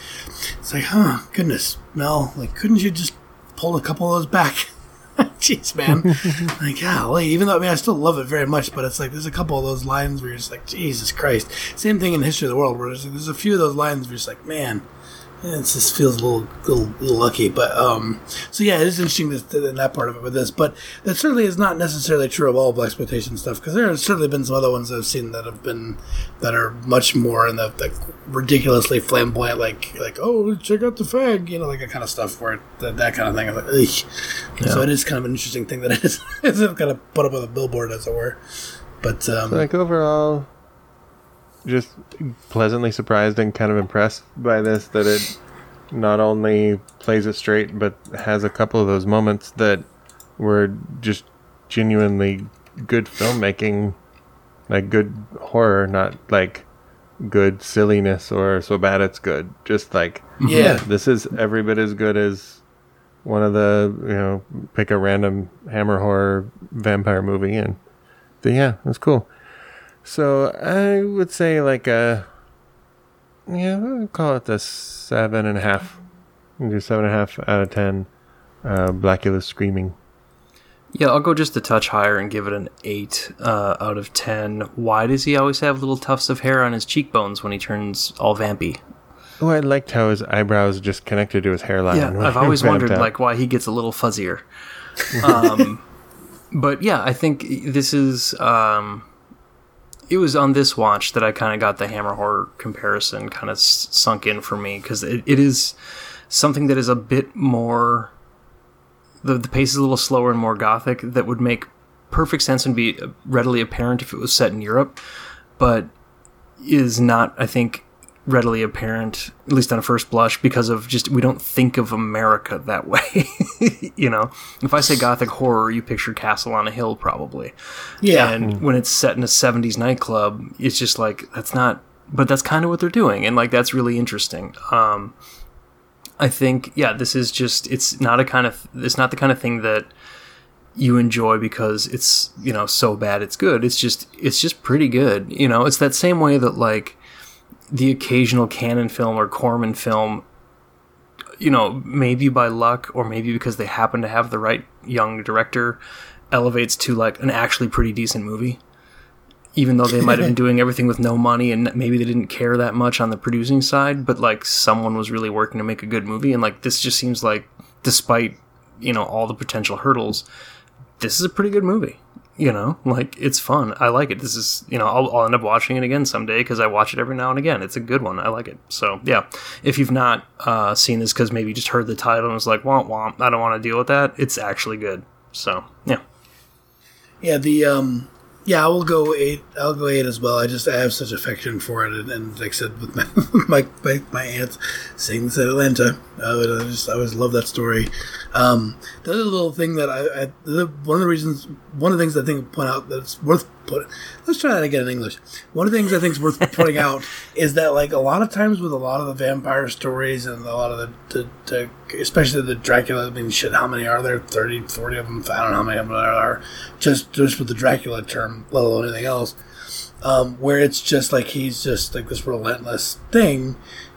oh goodness, Mel, like couldn't you just pull a couple of those back? Jeez, man. Like, golly, even though, I still love it very much, but it's like, there's a couple of those lines where you're just like, Jesus Christ. Same thing in History of the World, where there's a few of those lines where you're just like, man, it just feels a little lucky. But, so yeah, it is interesting in that part of it with this, but that certainly is not necessarily true of all blaxploitation stuff, because there have certainly been some other ones I've seen that are much more in the ridiculously flamboyant, like, oh, check out the fag, like that kind of stuff, where that kind of thing. I'm like, ugh. Yeah. So it is kind of an interesting thing that it's kind of put up on a billboard, as it were. But so like overall, just pleasantly surprised and kind of impressed by this, that it not only plays it straight, but has a couple of those moments that were just genuinely good filmmaking like good horror, not like good silliness or so bad it's good. Just like, Yeah. this is every bit as good as one of the, pick a random Hammer horror vampire movie, and it's cool. So I would say like I'll call it the 7.5. Do 7.5 out of 10. Blackula screaming. Yeah, I'll go just a touch higher and give it an 8 out of 10. Why does he always have little tufts of hair on his cheekbones when he turns all vampy? Oh, I liked how his eyebrows just connected to his hairline. Yeah, I've always wondered like why he gets a little fuzzier. But yeah, I think this is... it was on this watch that I kind of got the Hammer horror comparison kind of sunk in for me, because it is something that is a bit more... The pace is a little slower and more gothic, that would make perfect sense and be readily apparent if it was set in Europe, but is not, I think, readily apparent, at least on a first blush, because of just, we don't think of America that way. If I say gothic horror, you picture Castle on a Hill, probably. Yeah. And when it's set in a 70s nightclub, it's just like, that's not, but that's kind of what they're doing, and like, that's really interesting. I think, this is just, it's not the kind of thing that you enjoy because it's, so bad it's good. It's just pretty good. It's that same way that like the occasional Cannon film or Corman film, maybe by luck or maybe because they happen to have the right young director, elevates to like an actually pretty decent movie. Even though they might have been doing everything with no money and maybe they didn't care that much on the producing side, but like someone was really working to make a good movie. And like, this just seems like, despite, all the potential hurdles, this is a pretty good movie. Like, it's fun. I like it. This is, I'll end up watching it again someday because I watch it every now and again. It's a good one. I like it. So yeah, if you've not seen this because maybe you just heard the title and was like, womp womp, I don't want to deal with that, it's actually good. So yeah. Yeah, I will go 8. I'll go 8 as well. I have such affection for it, and like I said, with my aunt seeing this at Atlanta, I always love that story. The other little thing that one of the things I think point out that's worth putting. Let's try that again in English. One of the things I think is worth pointing out is that like a lot of times with a lot of the vampire stories and a lot of the especially the Dracula, I mean, shit, how many are there? 30, 40 of them? I don't know how many of them there are. Just with the Dracula term, let alone anything else. Where it's just like he's just like this relentless thing.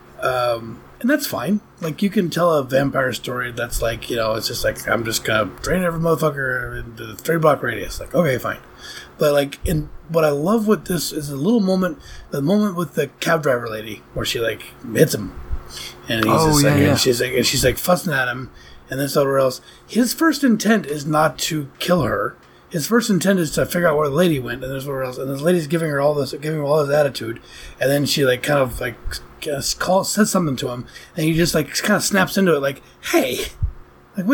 And that's fine. Like, you can tell a vampire story that's like, it's just like, I'm just gonna drain every motherfucker into the 3-block radius. Like, okay, fine. But like, what I love with this is the moment with the cab driver lady where she like hits him, and he's and she's like fussing at him, and then somewhere else. His first intent is not to kill her. His first intent is to figure out where the lady went, and there's somewhere else. And this lady's giving her all this attitude, and then she like kind of like says something to him, and he just like kind of snaps into it, like, "Hey, like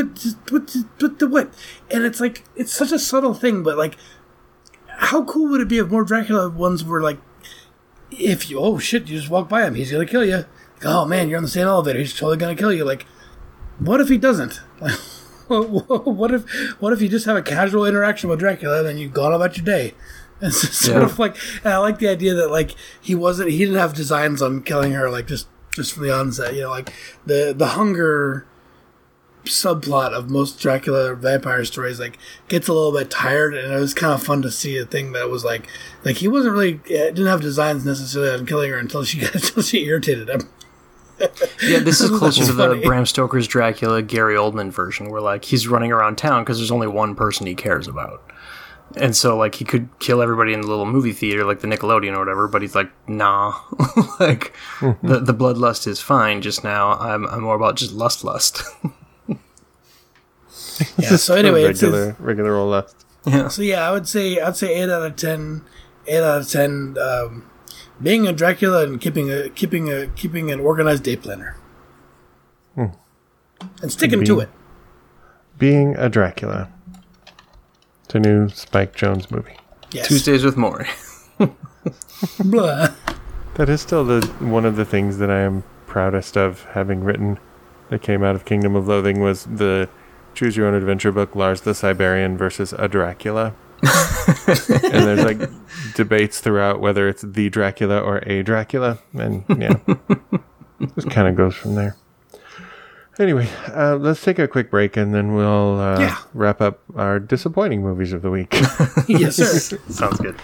what?" And it's like, it's such a subtle thing, but like, how cool would it be if more Dracula ones were like, if you, oh shit, you just walk by him, he's gonna kill you. Like, oh man, you're on the same elevator, he's totally gonna kill you. Like, what if he doesn't? Like, what if you just have a casual interaction with Dracula and then you've gone about your day? It's just sort of like, and I like the idea that like he didn't have designs on killing her, like just from the onset. Like the hunger subplot of most Dracula vampire stories like gets a little bit tired, and it was kind of fun to see a thing that was like he wasn't really didn't have designs necessarily on killing her until she irritated him. Yeah, this is closer to the Bram Stoker's Dracula Gary Oldman version, where like he's running around town because there's only one person he cares about, and so like he could kill everybody in the little movie theater, like the Nickelodeon or whatever, but he's like, nah, like the bloodlust is fine. Just now, I'm more about just lust. Yeah. So anyway, regular old lust. Yeah. So yeah, I'd say 8 out of 10. 8 out of 10. Being a Dracula and keeping an organized day planner, and sticking to it. Being a Dracula. It's a new Spike Jonze movie. Yes. Tuesdays with Maury. Blah. That is still one of the things that I am proudest of having written that came out of Kingdom of Loathing was the Choose Your Own Adventure book, Lars the Siberian versus a Dracula. And there's like debates throughout whether it's the Dracula or a Dracula, and yeah, just kind of goes from there. Anyway, let's take a quick break, and then we'll wrap up our disappointing movies of the week. Yes, sir. Sounds good.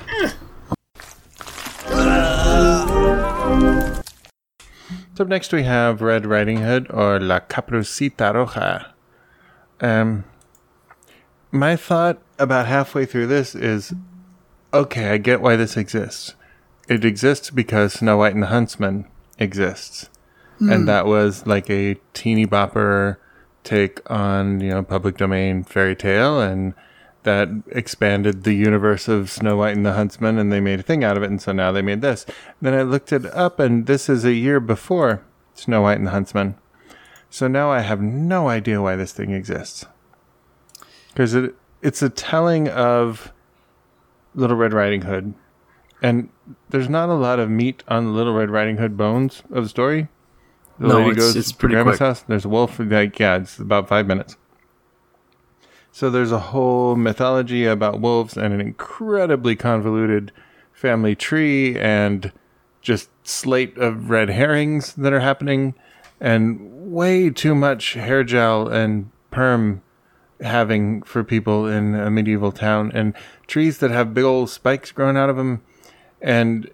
So up next we have Red Riding Hood, or La Caperucita Roja. My thought about halfway through this is, okay, I get why this exists. It exists because Snow White and the Huntsman exists. And that was like a teeny bopper take on, public domain fairy tale, and that expanded the universe of Snow White and the Huntsman, and they made a thing out of it, and so now they made this. Then I looked it up, and this is a year before Snow White and the Huntsman. So now I have no idea why this thing exists. Because it's a telling of Little Red Riding Hood, and there's not a lot of meat on the Little Red Riding Hood bones of the story. The lady goes it's to pretty grandma's quick. house. There's a wolf. It's about 5 minutes. So there's a whole mythology about wolves and an incredibly convoluted family tree and just slate of red herrings that are happening, and way too much hair gel and perm having for people in a medieval town, and trees that have big old spikes growing out of them, and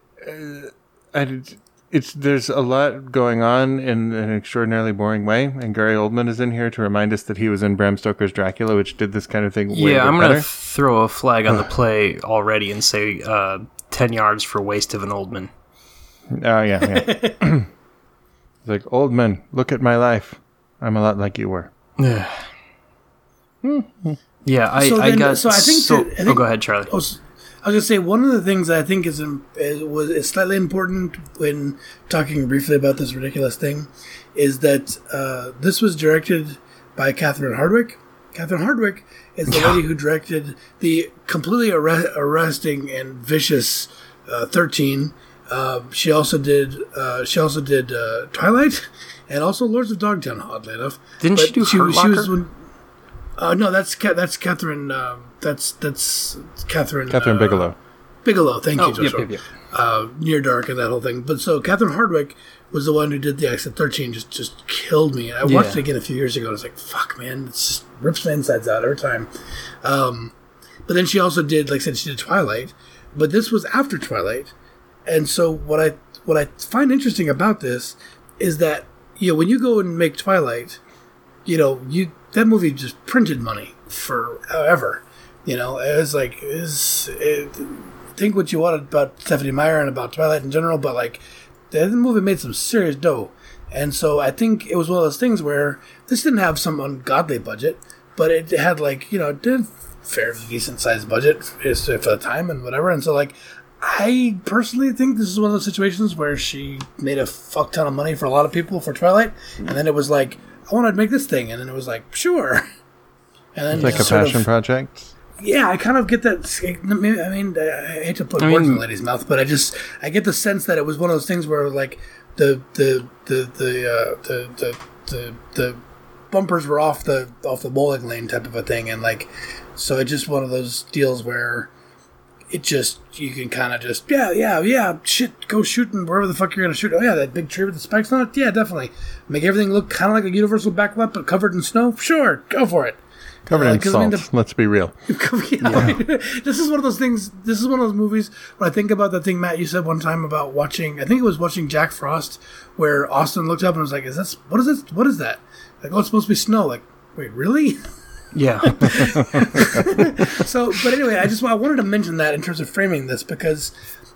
there's a lot going on in an extraordinarily boring way, and Gary Oldman is in here to remind us that he was in Bram Stoker's Dracula, which did this kind of thing way I'm better. going to throw a flag on the play already and say 10 yards for waste of an Oldman. Oh, yeah. It's like, Oldman, look at my life. I'm a lot like you were. Yeah, I think go ahead, Charlie. I was going to say, one of the things that I think is slightly important when talking briefly about this ridiculous thing is that this was directed by Catherine Hardwicke. Catherine Hardwicke is the lady who directed the completely arresting and vicious 13. She also did Twilight and also Lords of Dogtown. Oddly enough, didn't she do Hurt Locker? No, that's Catherine. That's Catherine. Catherine Bigelow. Bigelow, thank you, Joshua. Yep. Near Dark and that whole thing. But so Catherine Hardwicke was the one who did the Exit 13. Just killed me. I watched it again a few years ago. And I was like, fuck, man, it just rips my insides out every time. But then she also did, like I said, she did Twilight. But this was after Twilight. And so what I find interesting about this is that, when you go and make Twilight, that movie just printed money forever. It was like, think what you want about Stephenie Meyer and about Twilight in general, but like, the movie made some serious dough. And so I think it was one of those things where this didn't have some ungodly budget, but it had it did fairly decent sized budget for the time and whatever. And so like, I personally think this is one of those situations where she made a fuck ton of money for a lot of people for Twilight, and then it was like, I want to make this thing, and then it was like, sure. And then It's like a passion project. Yeah, I kind of get that. I mean, I hate to put words in the lady's mouth, but I get the sense that it was one of those things where like the bumpers were off the bowling lane type of a thing, and like, so it's just one of those deals where it just, you can kind of just, shit, go shooting wherever the fuck you're gonna shoot. Oh yeah, that big tree with the spikes on it. Yeah, definitely make everything look kind of like a Universal backlot, but covered in snow. Sure, go for it. Covered in salt. Let's be real. This is one of those things. This is one of those movies when I think about the thing, Matt, you said one time about watching. I think it was watching Jack Frost, where Austin looked up and was like, "Is this? What is this? What is that?" Like, oh, it's supposed to be snow. Like, wait, really? Yeah. So, but anyway, I wanted to mention that in terms of framing this, because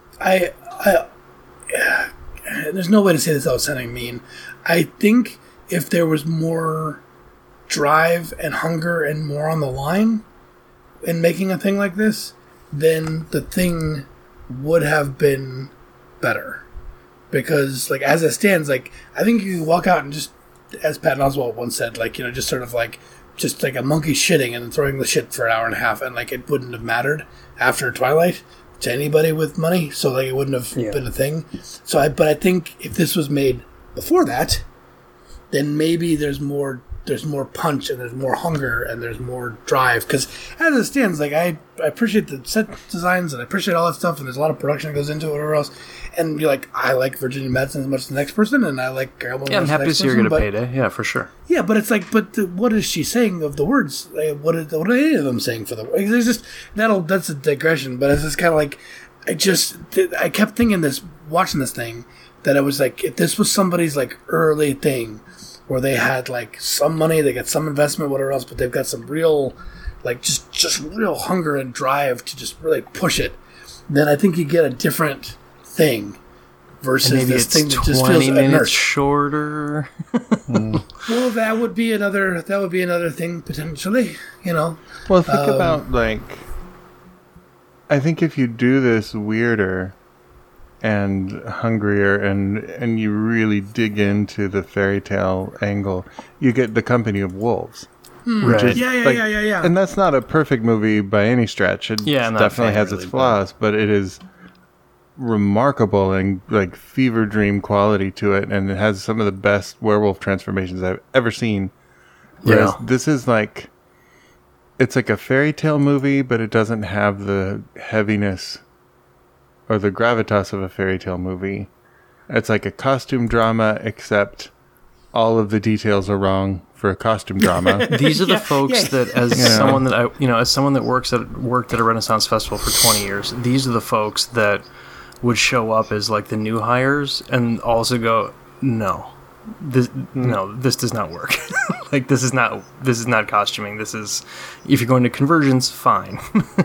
there's no way to say this without sounding mean. I think if there was more drive and hunger and more on the line in making a thing like this, then the thing would have been better. Because, like, as it stands, like, I think you can walk out and just, as Patton Oswalt once said, like, just sort of like, just like a monkey shitting and then throwing the shit for an hour and a half, and like, it wouldn't have mattered after Twilight to anybody with money, so like, it wouldn't have been a thing. So but I think if this was made before that, then maybe there's more more punch and there's more hunger and there's more drive. Because as it stands, like I appreciate the set designs and I appreciate all that stuff, and there's a lot of production that goes into it, whatever else. And you're like, I like Virginia Madsen as much as the next person, and I like Carol. Yeah, I'm happy to see her get a payday. Yeah, for sure. Yeah, but it's like, what is she saying of the words? What are any of them saying for the words? It's just that's a digression, but it's just kind of like I kept thinking this watching this thing that it was like if this was somebody's like early thing where they had like some money, they got some investment, whatever else, but they've got some real like just real hunger and drive to just really push it, then I think you get a different thing versus this thing that just feels inert. Shorter. Well, that would be another thing potentially, you know. Well, think about like I think if you do this weirder and hungrier and you really dig into the fairy tale angle, you get The Company of Wolves. Which is yeah. And that's not a perfect movie by any stretch. It definitely has its flaws, but it is remarkable and like fever dream quality to it, and it has some of the best werewolf transformations I've ever seen. Whereas this is like it's like a fairy tale movie, but it doesn't have the heaviness or the gravitas of a fairy tale movie. It's like a costume drama, except all of the details are wrong for a costume drama. These are the folks that, someone that worked at a Renaissance festival for 20 years, these are the folks that would show up as like the new hires and also go, no, this does not work. Like this is not costuming. This is, if you're going to conversions, fine,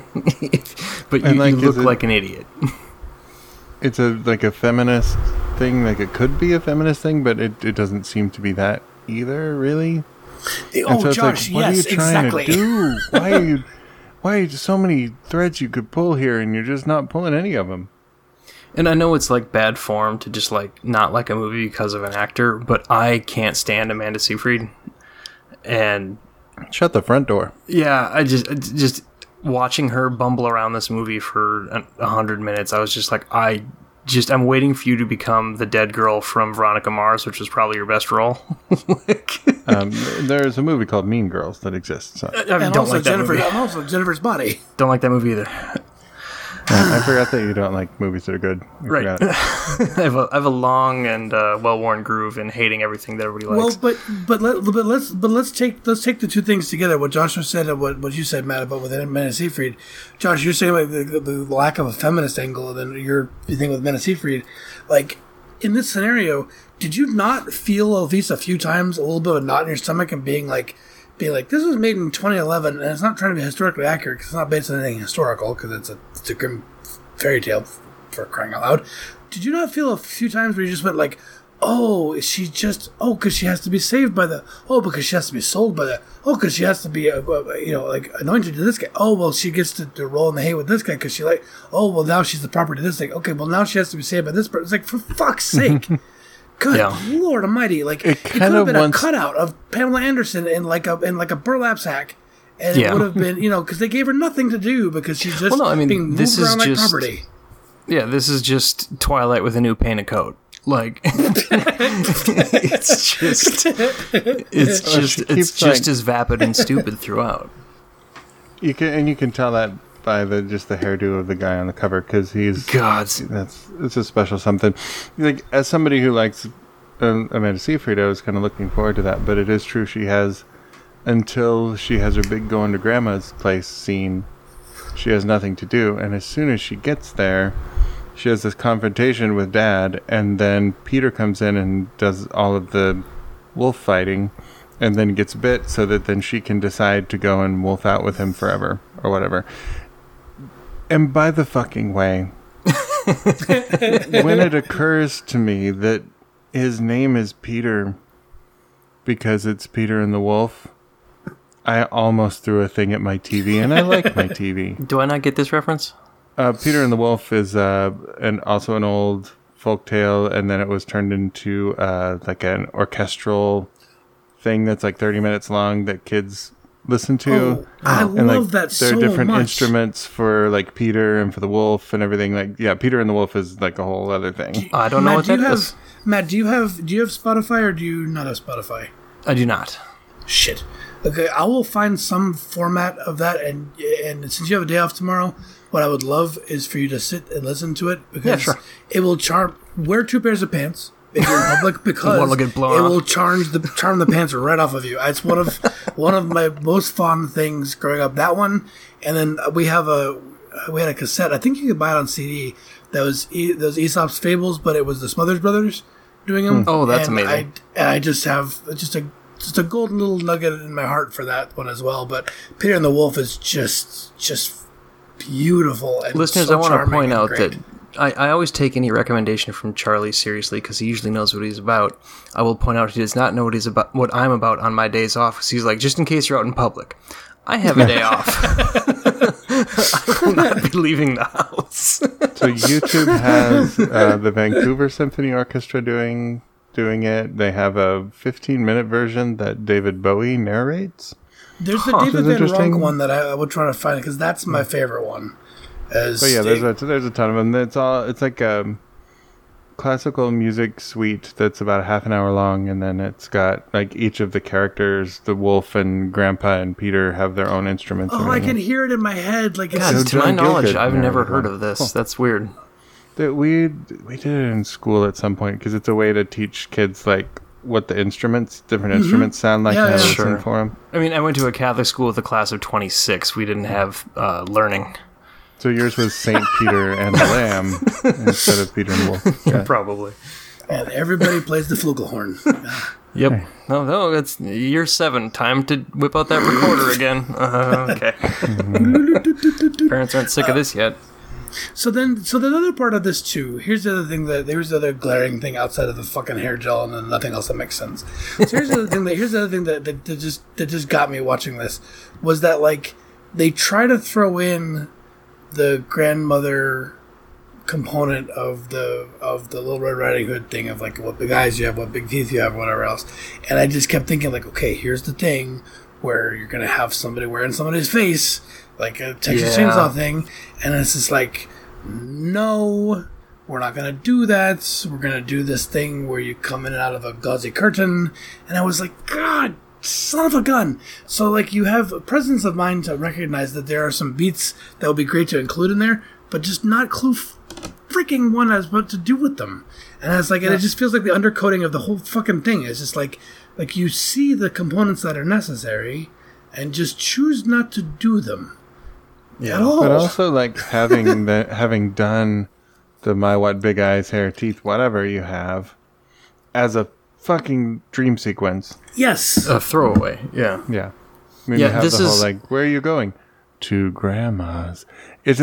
but you look like an idiot. It's like a feminist thing. Like it could be a feminist thing, but it doesn't seem to be that either, really. So Josh, like, what are you trying to do? Why are you so many threads you could pull here, and you're just not pulling any of them? And I know it's like bad form to just like not like a movie because of an actor, but I can't stand Amanda Seyfried. And shut the front door. Yeah, I just watching her bumble around this movie for 100 minutes, I was just like, I'm waiting for you to become the dead girl from Veronica Mars, which was probably your best role. There's a movie called Mean Girls that exists. So. And also Jennifer's Body. Don't like that movie either. I forgot that you don't like movies that are good. Right. I have a long and well-worn groove in hating everything that everybody likes. Well, but let's take the two things together. What Joshua said and what you said, Matt, about with Amanda Seyfried. Josh, you're saying like the lack of a feminist angle, and then you think with Amanda Seyfried, like in this scenario, did you not feel at least a few times a little bit of a knot in your stomach and being like, this was made in 2011, and it's not trying to be historically accurate because it's not based on anything historical, because it's a grim fairy tale for crying out loud. Did you not feel a few times where you just went like, because she has to be saved by because she has to be sold by because she has to be, like anointed to this guy. She gets to roll in the hay with this guy because she now she's the property of this thing. Okay, now she has to be saved by this person. It's like, for fuck's sake. Good Lord Almighty! Like it could have been a cutout of Pamela Anderson in like a burlap sack, and it would have been because they gave her nothing to do because she's just being moved around like property. Yeah, this is just Twilight with a new painted coat. Like it's just as vapid and stupid throughout. You can tell that by the hairdo of the guy on the cover, because it's a special something. Like, as somebody who likes Amanda Seyfried, I was kind of looking forward to that. But it is true, until she has her big going to grandma's place scene, she has nothing to do. And as soon as she gets there, she has this confrontation with Dad, and then Peter comes in and does all of the wolf fighting, and then gets bit, so that then she can decide to go and wolf out with him forever or whatever. And by the fucking way, when it occurs to me that his name is Peter because it's Peter and the Wolf, I almost threw a thing at my TV, and I like my TV. Do I not get this reference? Peter and the Wolf is also an old folk tale, and then it was turned into like an orchestral thing that's like 30 minutes long that kids listen to. I love that so much. There are different instruments for like Peter and for the wolf and everything. Like, yeah, Peter and the Wolf is like a whole other thing. I don't know what that is. Matt, do you have Spotify or do you not have Spotify? I do not. Shit. Okay, I will find some format of that, and since you have a day off tomorrow, what I would love is for you to sit and listen to it, because it will charm. Wear 2 pairs of pants if you're in public, because it will charm the pants right off of you. It's one of my most fond things growing up. That one, and then we had a cassette. I think you could buy it on CD. That was those Aesop's Fables, but it was the Smothers Brothers doing them. Oh, that's amazing! I just have just a golden little nugget in my heart for that one as well. But Peter and the Wolf is just beautiful. And listeners, so I want to point out great. that I always take any recommendation from Charlie seriously, because he usually knows what he's about. I will point out he does not know what I'm about on my days off. So he's like, just in case you're out in public, I have a day off. I will not be leaving the house. So YouTube has the Vancouver Symphony Orchestra doing it. They have a 15-minute version that David Bowie narrates. There's the David Van Ronk one that I would try to find, because that's my favorite one. But yeah, there's a ton of them. It's like a classical music suite that's about a half an hour long, and then it's got like each of the characters, the wolf and Grandpa and Peter, have their own instruments. Oh, I can hear it in my head. Like, God, to my knowledge, I've never heard of this. That's weird. We did it in school at some point, because it's a way to teach kids like what the different instruments sound like, and listen for them. I mean, I went to a Catholic school with a class of 26. We didn't have learning. So yours was Saint Peter and the Lamb instead of Peter and the Wolf. Yeah. Probably. And everybody plays the flugelhorn. Yep. Hey. No, it's year 7. Time to whip out that recorder again. Okay. Parents aren't sick of this yet. So the other part of this too. Here's the other thing here's the other glaring thing outside of the fucking hair gel and then nothing else that makes sense. So here's the other thing that just got me watching this, was that like they try to throw in the grandmother component of the Little Red Riding Hood thing, of like what big eyes you have, what big teeth you have, whatever else. And I just kept thinking like, okay, here's the thing where you're gonna have somebody wearing somebody's face, like a Texas Chainsaw thing, and it's just like, no, we're not gonna do that. We're gonna do this thing where you come in and out of a gauzy curtain. And I was like, God, son of a gun. So like, you have a presence of mind to recognize that there are some beats that would be great to include in there, but just not clue freaking one as what to do with them. And it's like, and it just feels like the undercoating of the whole fucking thing is just like you see the components that are necessary and just choose not to do them at all. But also like having done the My What Big Eyes, Hair, Teeth, whatever you have as a fucking dream sequence. Yes. A throwaway. Yeah. Yeah. I mean, you have the whole like, where are you going? To Grandma's. There's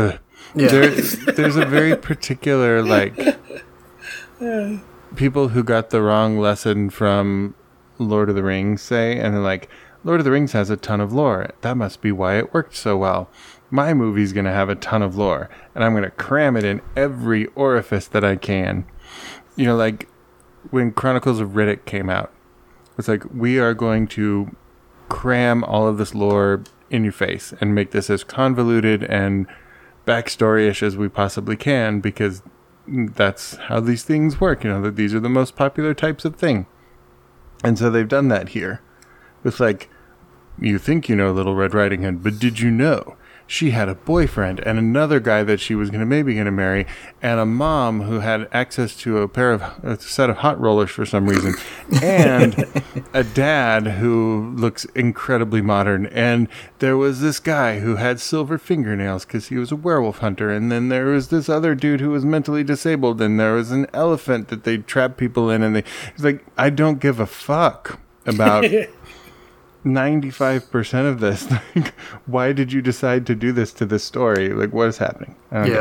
a very particular like people who got the wrong lesson from Lord of the Rings say, and they're like, Lord of the Rings has a ton of lore. That must be why it worked so well. My movie's going to have a ton of lore, and I'm going to cram it in every orifice that I can. You know, like when Chronicles of Riddick came out, it's like, we are going to cram all of this lore in your face and make this as convoluted and backstory-ish as we possibly can, because that's how these things work. You know, that these are the most popular types of thing. And so they've done that here. With like, you think you know Little Red Riding Hood, but did you know she had a boyfriend and another guy that she was maybe going to marry, and a mom who had access to a set of hot rollers for some reason, and a dad who looks incredibly modern, and there was this guy who had silver fingernails because he was a werewolf hunter, and then there was this other dude who was mentally disabled, and there was an elephant that they trap people in, and it's like, I don't give a fuck about 95% of this. Like, why did you decide to do this to this story? Like, what is happening?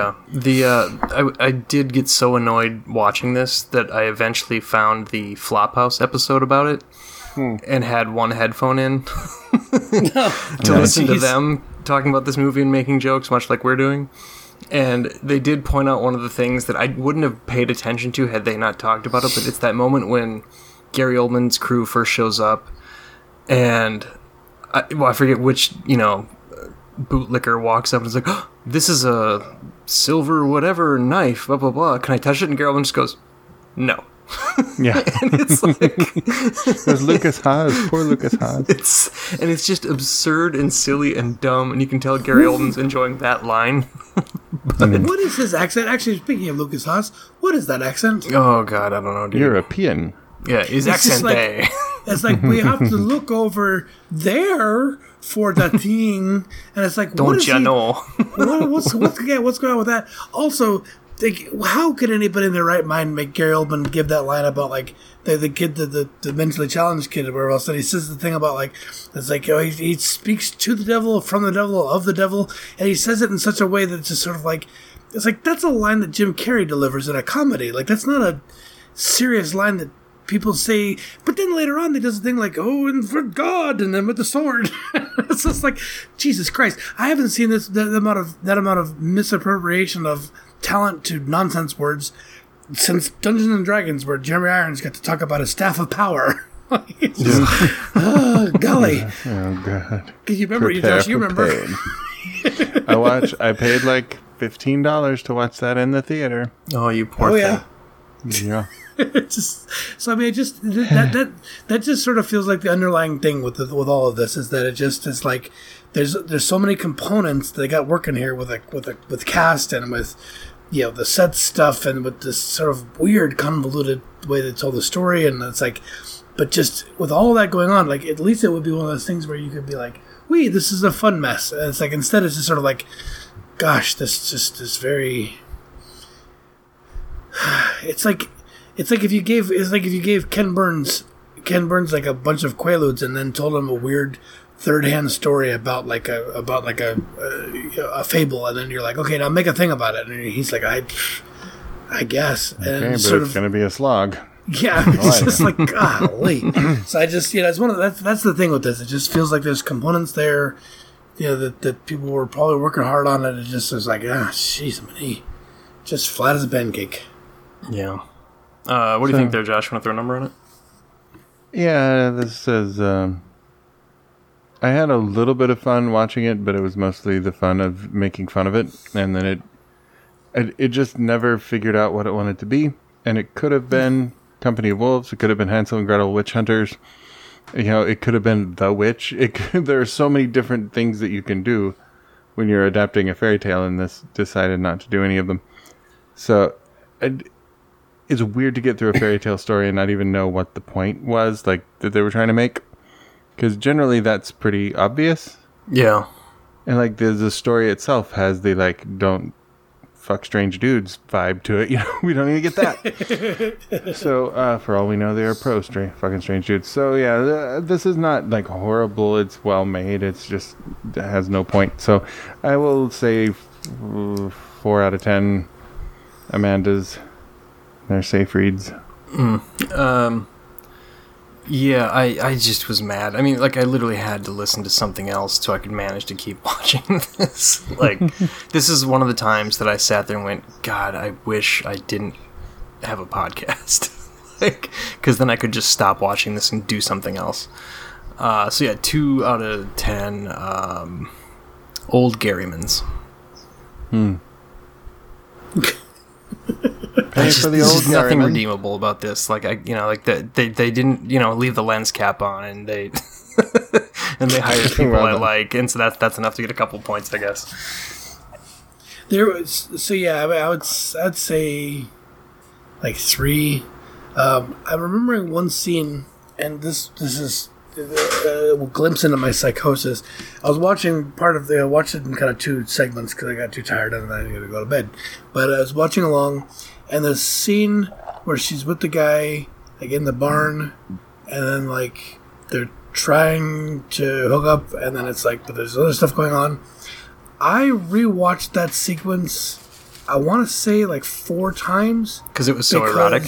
I did get so annoyed watching this that I eventually found the Flophouse episode about it and had one headphone in to listen to them talking about this movie and making jokes, much like we're doing. And they did point out one of the things that I wouldn't have paid attention to had they not talked about it, but it's that moment when Gary Oldman's crew first shows up. And I forget which, bootlicker walks up and is like, oh, this is a silver whatever knife, blah, blah, blah. Can I touch it? And Gary Oldman just goes, no. Yeah. And it's like There's Lucas Haas. Poor Lucas Haas. it's just absurd and silly and dumb, and you can tell Gary Oldman's enjoying that line. What is his accent? Actually, speaking of Lucas Haas, what is that accent? Oh God, I don't know, dude. European. Yeah, his It's just accent like- day. It's like we have to look over there for the thing, and it's like, what Don't is ya he- know? what's going on with that? Also, how could anybody in their right mind make Gary Oldman give that line about like the kid, the mentally challenged kid, or whatever else? And he says the thing about like it's like he speaks to the devil, from the devil, of the devil, and he says it in such a way that it's just sort of like it's like that's a line that Jim Carrey delivers in a comedy. Like that's not a serious line that people say, but then later on they does a thing like, oh, and for God, and then with the sword. It's just like, Jesus Christ. I haven't seen that amount of misappropriation of talent to nonsense words since Dungeons and Dragons, where Jeremy Irons got to talk about his staff of power. It's just, oh, golly. Oh, God. You remember, Prepare Josh, you for remember. pain. I paid like $15 to watch that in the theater. Oh, you poor Oh, thing. yeah. Yeah. It's just, so I mean, it just that just sort of feels like the underlying thing with all of this is that it just is like there's so many components that they got working here with cast and with the set stuff and with this sort of weird convoluted way they told the story, and it's like, but just with all of that going on, like at least it would be one of those things where you could be like, this is a fun mess, and it's like instead it's just sort of like, gosh, this just is very. It's like if you gave Ken Burns like a bunch of Quaaludes and then told him a weird third-hand story about a fable, and then you're like, okay, now make a thing about it, and he's like, I guess, and Okay, but sort it's of going to be a slog. yeah, it's just like golly. So I just it's one of that's the thing with this. It just feels like there's components there, that people were probably working hard on it. It just is like jeez, just flat as a pancake. Yeah. What do you think there, Josh? Want to throw a number on it? Yeah, this says, I had a little bit of fun watching it, but it was mostly the fun of making fun of it. And then it just never figured out what it wanted to be. And it could have been Company of Wolves. It could have been Hansel and Gretel Witch Hunters. It could have been The Witch. There are so many different things that you can do when you're adapting a fairy tale, and this decided not to do any of them. So it's weird to get through a fairy tale story and not even know what the point was, like, that they were trying to make. Because generally that's pretty obvious. Yeah. And, like, the story itself has the, like, don't fuck strange dudes vibe to it. We don't even get that. So, for all we know, they are fucking strange dudes. So, yeah, this is not, like, horrible. It's well made. It's just, it has no point. So, I will say 4 out of 10 Amanda's. They're safe reads. Yeah, I just was mad. I mean, like, I literally had to listen to something else so I could manage to keep watching this. Like, this is one of the times that I sat there and went, God, I wish I didn't have a podcast. Like, because then I could just stop watching this and do something else. So yeah, 2 out of 10 old Garymans. Pay for the There's old just nothing Garryman. redeemable about this. Like, they didn't, leave the lens cap on, and they and they hired people I like, and so that's enough to get a couple points, I guess. There was I'd say like 3. I'm remembering one scene, and this is a glimpse into my psychosis. I was watching I watched it in kind of 2 segments because I got too tired of it and I needed to go to bed. But I was watching along, and the scene where she's with the guy, like, in the barn, and then, like, they're trying to hook up, and then it's like, but there's other stuff going on. I rewatched that sequence, I want to say, like, 4 times. Because it was so erotic?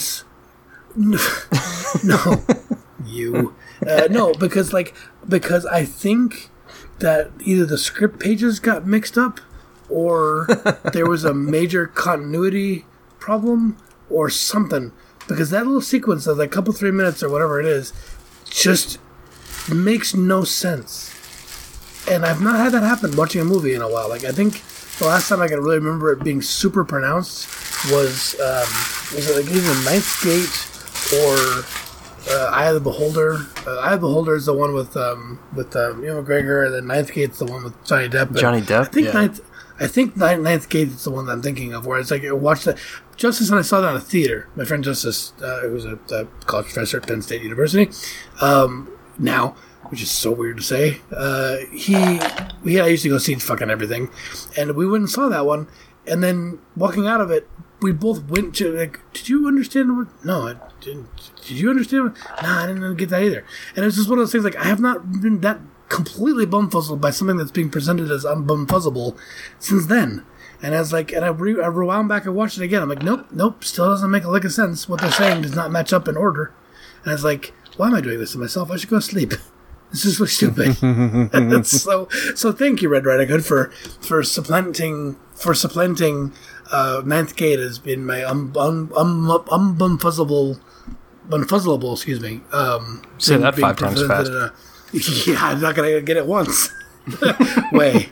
No. You. No, because I think that either the script pages got mixed up, or there was a major continuity problem, or something. Because that little sequence of like a couple 3 minutes or whatever it is, just makes no sense. And I've not had that happen watching a movie in a while. Like, I think the last time I can really remember it being super pronounced was it like either Ninth Gate or Eye of the Beholder. Eye of the Beholder is the one with Ewan McGregor, and then Ninth Gate's the one with Johnny Depp. Johnny Depp. I think Ninth Gate is the one that I'm thinking of, where it's like I watched that Justice, and I saw that in a theater. My friend Justice, who's a college professor at Penn State University, now, which is so weird to say. I used to go see fucking everything, and we went and saw that one, and then walking out of it, we both went to like, did you understand? No, I didn't. Did you understand? No, I didn't get that either. And it's just one of those things like I have not been that completely bumfuzzled by something that's being presented as unbumfuzzable since then. And I rewound back and watched it again. I'm like, nope, still doesn't make a lick of sense. What they're saying does not match up in order. And I was like, why am I doing this to myself? I should go sleep. This is really stupid. so thank you, Red Riding Hood, for supplanting Ninth Gate as being my unfuzzleable, excuse me. Say that 5 times fast. Yeah, I'm not gonna get it once. Way.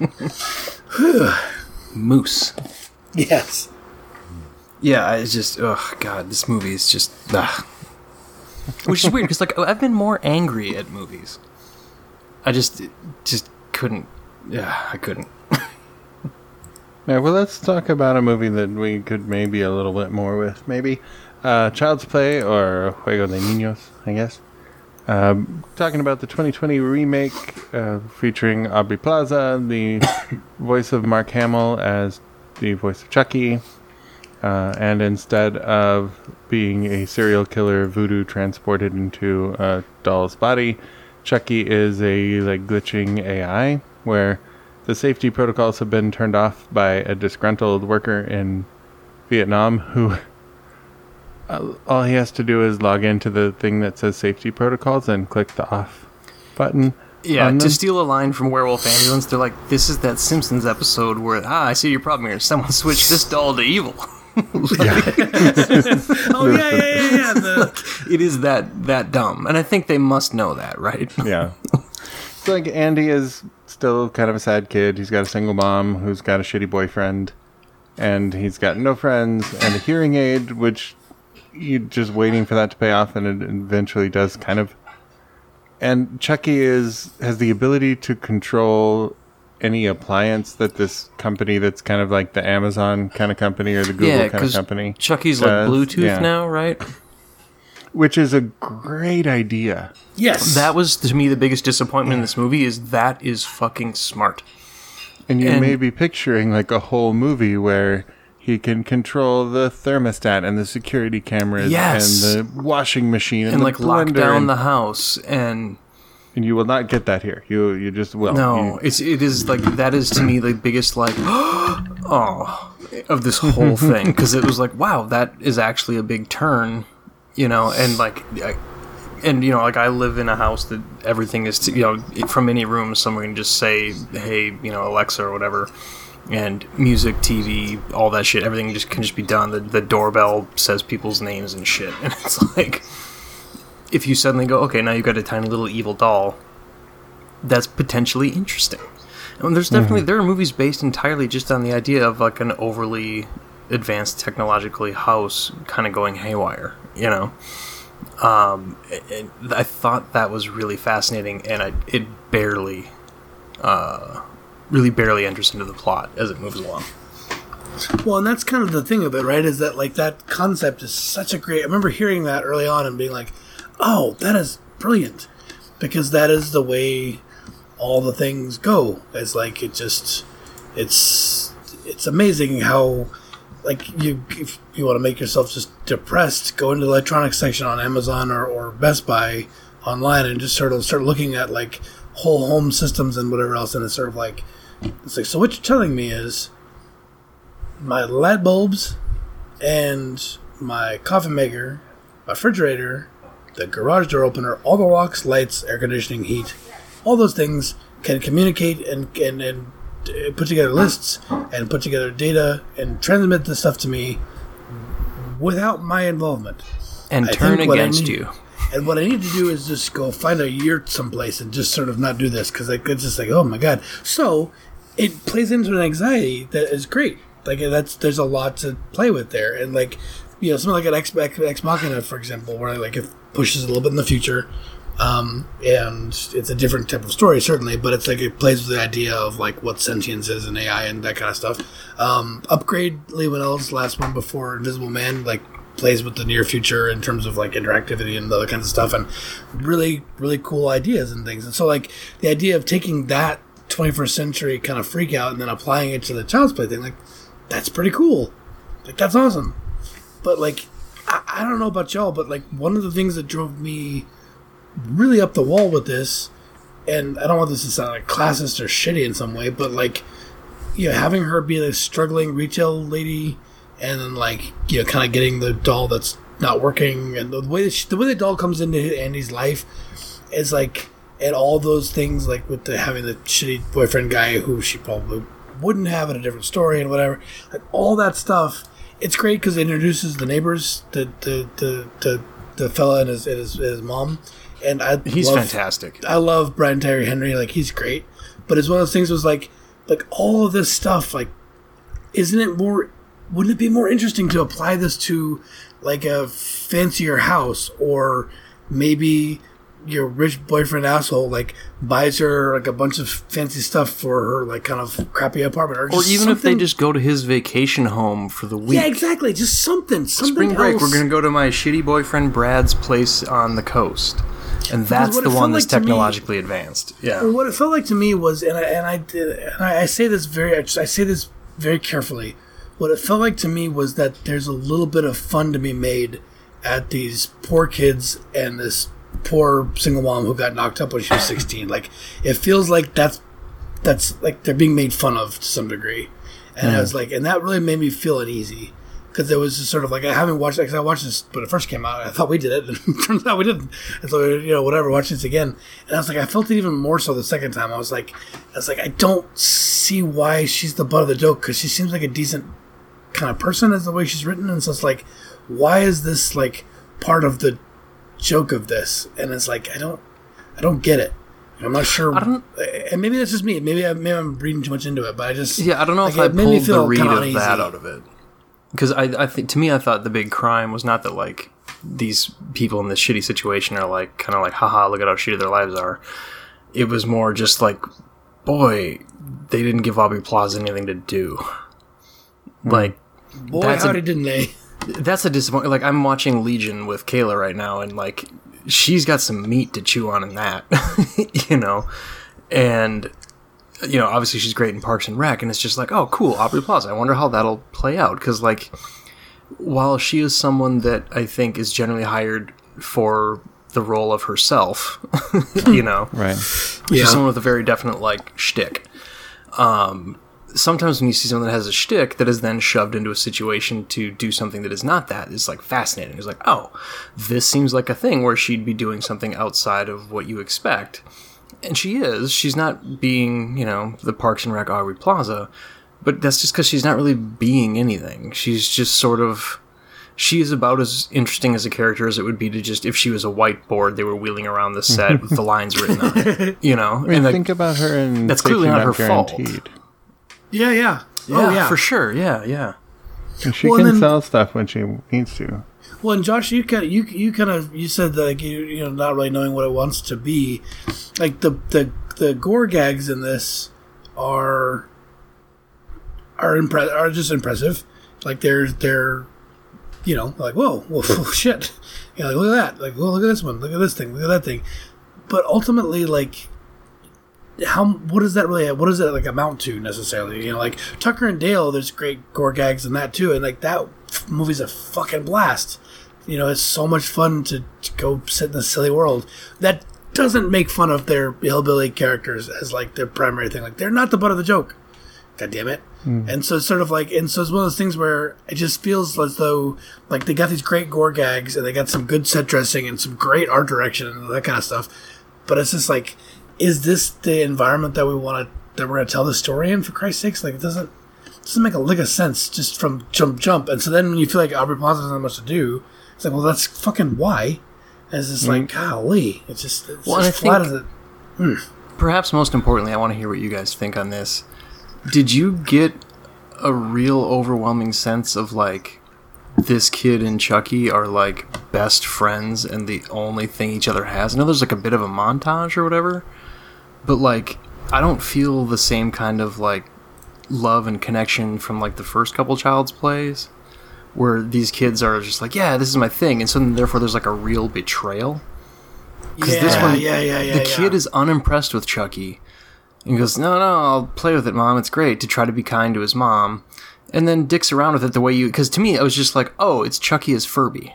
Moose. Yes. Yeah, it's just, oh god, this movie is just, which is weird because like I've been more angry at movies. I just couldn't. Yeah, I couldn't. Yeah, well, let's talk about a movie that we could maybe a little bit more with. Maybe Child's Play or Juego de Niños, I guess. Talking about the 2020 remake featuring Aubrey Plaza, the voice of Mark Hamill as the voice of Chucky, and instead of being a serial killer voodoo transported into a doll's body, Chucky is a glitching AI where the safety protocols have been turned off by a disgruntled worker in Vietnam who all he has to do is log into the thing that says safety protocols and click the off button. Yeah, to steal a line from Werewolf Ambulance, they're like, this is that Simpsons episode where, I see your problem here. Someone switched this doll to evil. Yeah. It is that dumb. And I think they must know that, right? Yeah. So, Andy is still kind of a sad kid. He's got a single mom who's got a shitty boyfriend. And he's got no friends and a hearing aid, which you're just waiting for that to pay off, and it eventually does kind of. And Chucky has the ability to control any appliance that this company that's kind of like the Amazon kind of company or the Google kind of company. Chucky's like Bluetooth now, right? Which is a great idea. Yes. That was, to me, the biggest disappointment in this movie is that is fucking smart. And you may be picturing like a whole movie where he can control the thermostat and the security cameras and the washing machine and the like blender lock down the house and you will not get that here. You just will. No, it is like that is to me the biggest like of this whole thing, because it was like, wow, that is actually a big turn, and like. Like I live in a house that everything is, from any room, someone can just say, hey, Alexa or whatever, and music, TV, all that shit, everything can just be done. The doorbell says people's names and shit. And it's like, if you suddenly go, okay, now you've got a tiny little evil doll, that's potentially interesting. And there's definitely, there are movies based entirely just on the idea of like an overly advanced technologically house kind of going haywire, And I thought that was really fascinating, and it barely enters into the plot as it moves along. Well, and that's kind of the thing of it, right? Is that like that concept is such a great. I remember hearing that early on and being like, "Oh, that is brilliant," because that is the way all the things go. It's like it's amazing how. Like, if you want to make yourself just depressed, go into the electronics section on Amazon or Best Buy online and just sort of start looking at, like, whole home systems and whatever else, and it's sort of like, so what you're telling me is my light bulbs and my coffee maker, my refrigerator, the garage door opener, all the locks, lights, air conditioning, heat, all those things can communicate and put together lists and put together data and transmit this stuff to me without my involvement. And turn against you. And what I need to do is just go find a yurt someplace and just sort of not do this, because it's just like, oh my god. So it plays into an anxiety that is great. Like, there's a lot to play with there. And like, something like an Ex Machina, for example, where like it pushes a little bit in the future, and it's a different type of story, certainly, but it's like it plays with the idea of like what sentience is and AI and that kind of stuff. Upgrade, Lee Whannell's last one before Invisible Man, like plays with the near future in terms of like interactivity and other kinds of stuff, and really, really cool ideas and things. And so like the idea of taking that 21st century kind of freak out and then applying it to the Child's Play thing, like that's pretty cool. Like that's awesome. But like I don't know about y'all, but like one of the things that drove me really up the wall with this, and I don't want this to sound like classist or shitty in some way, but like having her be a struggling retail lady, and then like kind of getting the doll that's not working, and the way the doll comes into Andy's life is like, and all those things like with having the shitty boyfriend guy who she probably wouldn't have in a different story and whatever, like all that stuff. It's great because it introduces the neighbors, the fella and his mom, and he's fantastic. I love Brian Tyree Henry, like he's great. But it's one of those things was like all of this stuff, like wouldn't it be more interesting to apply this to like a fancier house, or maybe your rich boyfriend asshole like buys her like a bunch of fancy stuff for her like kind of crappy apartment, or even if they just go to his vacation home for the week. Yeah, exactly. Just something spring break else. We're gonna go to my shitty boyfriend Brad's place on the coast, and that's the one that's technologically advanced. Yeah. Well, what it felt like to me was, and I say this very carefully. What it felt like to me was that there's a little bit of fun to be made at these poor kids and this poor single mom who got knocked up when she was 16. Like, it feels like that's like they're being made fun of to some degree. And I was like, and that really made me feel uneasy. Because there was just sort of like, I haven't watched it, because I watched this when it first came out. I thought we did it, and it turns out we didn't. And so, whatever, watching this again. And I was like, I felt it even more so the second time. I was like, I don't see why she's the butt of the joke, because she seems like a decent kind of person as the way she's written. And so it's like, why is this like part of the joke of this? And it's like, I don't get it. I'm not sure. And maybe that's just me. Maybe I'm reading too much into it, but I don't know if I pulled the read of that out of it. Because I think, to me, I thought the big crime was not that, like, these people in this shitty situation are, like, kind of like, haha, look at how shitty their lives are. It was more just like, boy, they didn't give Aubrey Plaza anything to do. Like, boy, howdy, didn't they? That's a disappointment. Like, I'm watching Legion with Kayla right now, and, like, she's got some meat to chew on in that, and... obviously she's great in Parks and Rec, and it's just like, oh, cool, Aubrey Plaza. I wonder how that'll play out. Because, like, while she is someone that I think is generally hired for the role of herself, right? She's someone with a very definite, like, shtick. Sometimes when you see someone that has a shtick that is then shoved into a situation to do something that is not that, it's, like, fascinating. It's like, oh, this seems like a thing where she'd be doing something outside of what you expect. And she is. She's not being, the Parks and Rec Aubrey Plaza, but that's just because she's not really being anything. She's just sort of... She is about as interesting as a character as it would be to just, if she was a whiteboard they were wheeling around the set with the lines written on it, I mean, and think about her and that's clearly not her fault. Yeah. Oh, yeah, for sure. Yeah. And she can sell stuff when she needs to. Well, and Josh, you said that, like, not really knowing what it wants to be. Like the gore gags in this are just impressive. Like they're like, whoa, shit. Like, look at that. Like, well, look at this one. Look at this thing. Look at that thing. But ultimately, like, what does that like amount to necessarily? Like Tucker and Dale, there's great gore gags in that too, and like that movie's a fucking blast. It's so much fun to go sit in this silly world that doesn't make fun of their hillbilly characters as like their primary thing. Like, they're not the butt of the joke. God damn it. And so it's sort of like, and so it's one of those things where it just feels as though like they got these great gore gags and they got some good set dressing and some great art direction and that kind of stuff. But it's just like, is this the environment that we're going to tell the story in, for Christ's sakes? Like, it doesn't make a lick of sense just from jump. And so then when you feel like Aubrey Plaza doesn't have much to do, it's like, well, that's fucking why. And it's just like, golly. It's just as flat as it. Perhaps most importantly, I want to hear what you guys think on this. Did you get a real overwhelming sense of, like, this kid and Chucky are like best friends and the only thing each other has. I know there's like a bit of a montage or whatever, but like I don't feel the same kind of like love and connection from like the first couple Child's Plays, where these kids are just like, yeah, this is my thing, and so then, therefore there's like a real betrayal. Because this one, the kid is unimpressed with Chucky, and goes, no, I'll play with it, Mom, it's great, to try to be kind to his mom, and then dicks around with it the way you, because to me I was just like, oh, it's Chucky as Furby.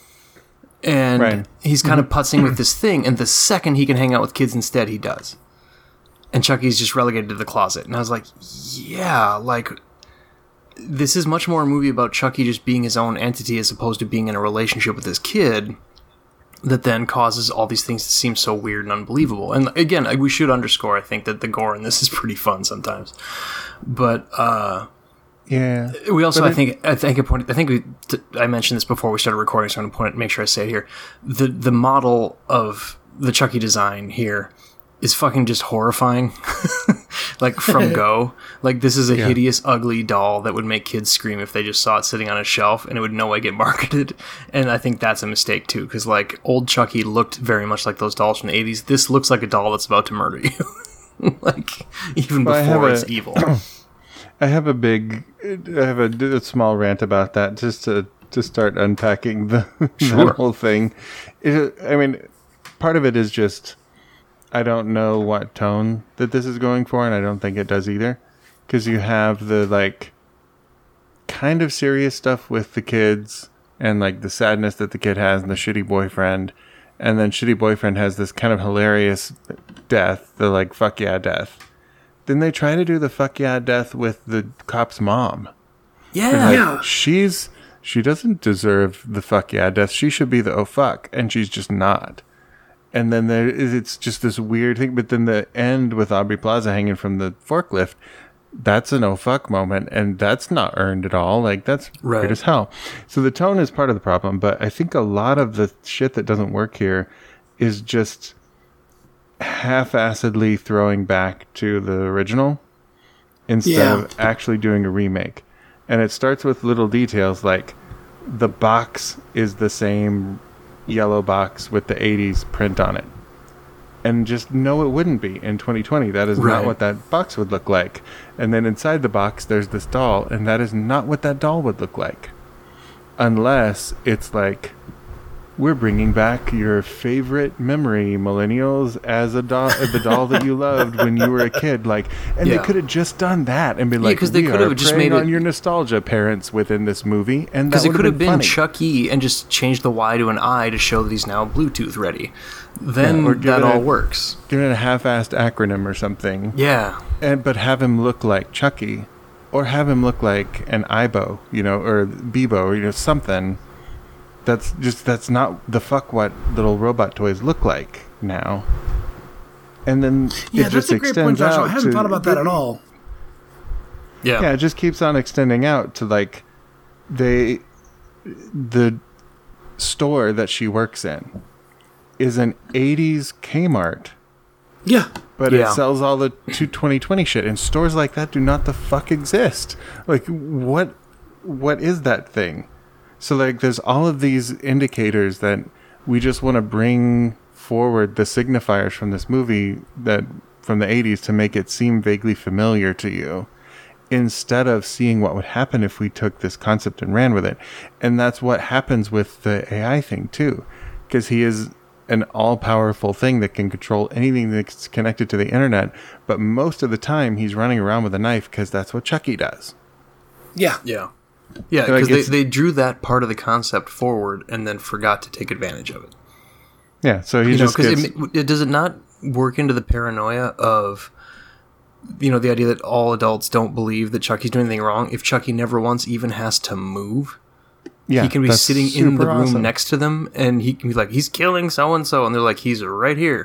And he's kind of putzing with this thing, and the second he can hang out with kids instead, he does. And Chucky's just relegated to the closet. And I was like, yeah, like, this is much more a movie about Chucky just being his own entity as opposed to being in a relationship with this kid that then causes all these things to seem so weird and unbelievable. And again, we should underscore, I think, that the gore in this is pretty fun sometimes. But, yeah. We also, I think I mentioned this before we started recording, so I'm going to make sure I say it here. The model of the Chucky design here is fucking just horrifying. Like, from go. Like, this is a hideous, ugly doll that would make kids scream if they just saw it sitting on a shelf, and it would no way get marketed. And I think that's a mistake, too, because, like, old Chucky looked very much like those dolls from the 80s. This looks like a doll that's about to murder you. Like, even before it's evil. I have a small rant about that, just to start unpacking the whole thing. I mean, part of it is just, I don't know what tone that this is going for, and I don't think it does either. Because you have the, like, kind of serious stuff with the kids, and, like, the sadness that the kid has, and the shitty boyfriend. And then shitty boyfriend has this kind of hilarious death, the, like, fuck yeah death. Then they try to do the fuck yeah death with the cop's mom. Yeah. Like, she doesn't deserve the fuck yeah death. She should be the oh fuck, and she's just not. And then it's just this weird thing. But then the end with Aubrey Plaza hanging from the forklift, that's an oh fuck moment, and that's not earned at all. Like, that's weird as hell. So the tone is part of the problem, but I think a lot of the shit that doesn't work here is just half-assedly throwing back to the original instead of actually doing a remake. And it starts with little details like the box is the same yellow box with the 80s print on it. And just no, it wouldn't be in 2020. That is not what that box would look like. And then inside the box, there's this doll, and that is not what that doll would look like. Unless it's like, we're bringing back your favorite memory, millennials, as a doll, the doll that you loved when you were a kid. Like, and they could have just done that and been like, because they could have just made on your nostalgia, parents, within this movie, and because it could have been funny. Chucky and just changed the Y to an I to show that he's now Bluetooth ready. Then that all works. Give it a half-assed acronym or something. Yeah, but have him look like Chucky, or have him look like an Ibo, or Bebo, or something. That's not the fuck what little robot toys look like now. And then it just that's a great point, Joshua. I hadn't thought about that at all. Yeah, it just keeps on extending out to like the store that she works in is an 80s Kmart. Yeah. But it sells all the 2020 shit, and stores like that do not the fuck exist. Like, what is that thing? So, like, there's all of these indicators that we just want to bring forward the signifiers from this movie from the 80s to make it seem vaguely familiar to you, instead of seeing what would happen if we took this concept and ran with it. And that's what happens with the AI thing, too, because he is an all-powerful thing that can control anything that's connected to the internet, but most of the time he's running around with a knife because that's what Chucky does. Yeah, because they drew that part of the concept forward and then forgot to take advantage of it. Yeah, so he just gets... does it not work into the paranoia of, the idea that all adults don't believe that Chucky's doing anything wrong? If Chucky never once even has to move, he can be sitting in the room next to them, and he can be like, he's killing so-and-so, and they're like, he's right here.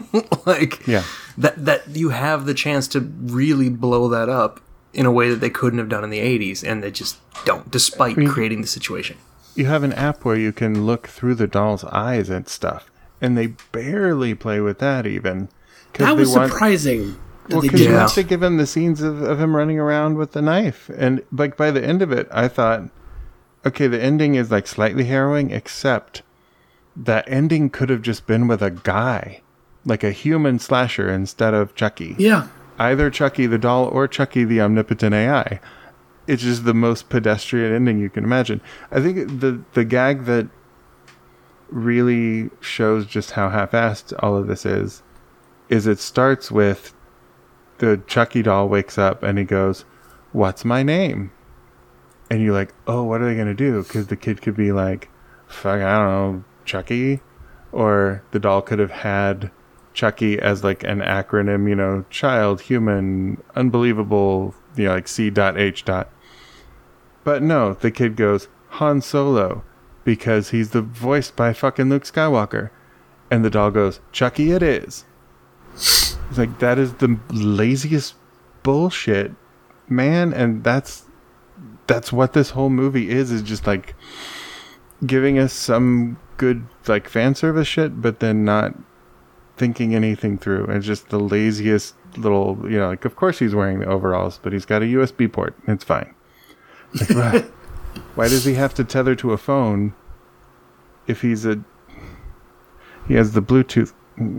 That you have the chance to really blow that up in a way that they couldn't have done in the 80s, and they just don't, despite creating the situation. You have an app where you can look through the doll's eyes and stuff, and they barely play with that even. That was surprising. Well, because you have to give him the scenes of him running around with the knife. And like by the end of it, I thought, okay, the ending is like slightly harrowing, except that ending could have just been with a guy, like a human slasher instead of Chucky. Yeah. Either Chucky the doll or Chucky the omnipotent AI. It's just the most pedestrian ending you can imagine. I think the gag that really shows just how half-assed all of this is it starts with the Chucky doll wakes up and he goes, "What's my name?" And you're like, oh, what are they going to do? Because the kid could be like, fuck, I don't know, Chucky? Or the doll could have had Chucky as like an acronym, you know, child, human, unbelievable, you know, like C.H. But no, the kid goes, Han Solo, because he's the voiced by fucking Luke Skywalker. And the doll goes, Chucky it is. It's like, that is the laziest bullshit, man. And that's what this whole movie is just like giving us some good like fan service shit, but then not thinking anything through. It's just the laziest little, you know, like, of course he's wearing the overalls, but he's got a USB port. It's fine. Like, why does he have to tether to a phone if he has the Bluetooth?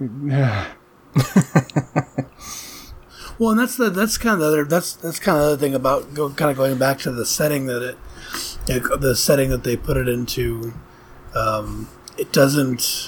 Well, and that's kind of the other kind of the other thing about going back to the setting the setting that they put it into. It doesn't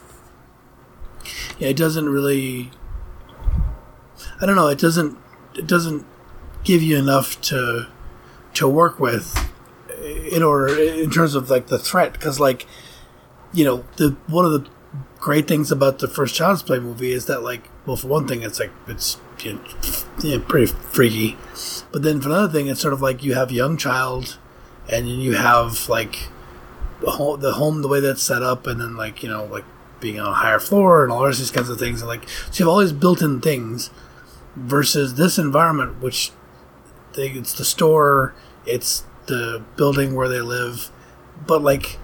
really. I don't know. It doesn't give you enough to work with in terms of like the threat, because like, you know, one of the great things about the first Child's Play movie is that, like, well, for one thing, it's pretty freaky, but then for another thing, it's sort of like you have young child, and then you have like the home the way that's set up, and then like, you know, like being on a higher floor and all these kinds of things, and like, so you have all these built-in things versus this environment, which it's the store, it's the building where they live, but like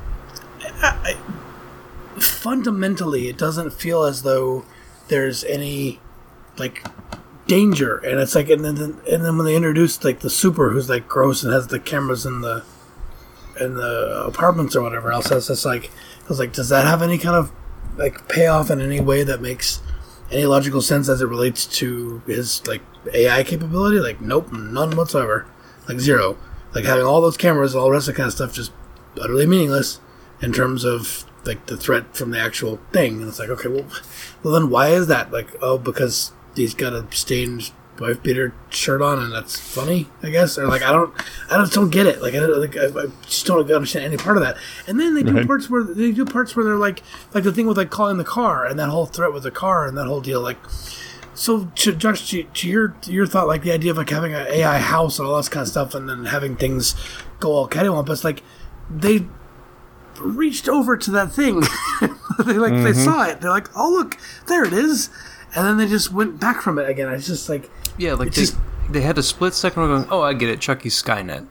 fundamentally it doesn't feel as though there's any like danger. And it's like, and then when they introduced like the super who's like gross and has the cameras in the apartments or whatever else, it's just like, I was like, does that have any kind of like payoff in any way that makes any logical sense as it relates to his like AI capability? Like, nope, none whatsoever. Like, zero. Like, having all those cameras and all the rest of that kind of stuff just utterly meaningless in terms of like the threat from the actual thing. And it's like, okay, well then why is that? Like, oh, because he's got a stained wife beater shirt on and that's funny, I guess. Or like, I just don't get it. Like, I just don't understand any part of that. And then they do parts where they're like the thing with like calling the car and that whole threat with the car and that whole deal. Like, so Josh, to your thought, like the idea of like having an AI house and all that kind of stuff, and then having things go all cattywampus, like they reached over to that thing. They saw it. They're like, oh look, there it is, and then they just went back from it again. It's just like, yeah, like they had a split second going, oh, I get it, Chucky's Skynet,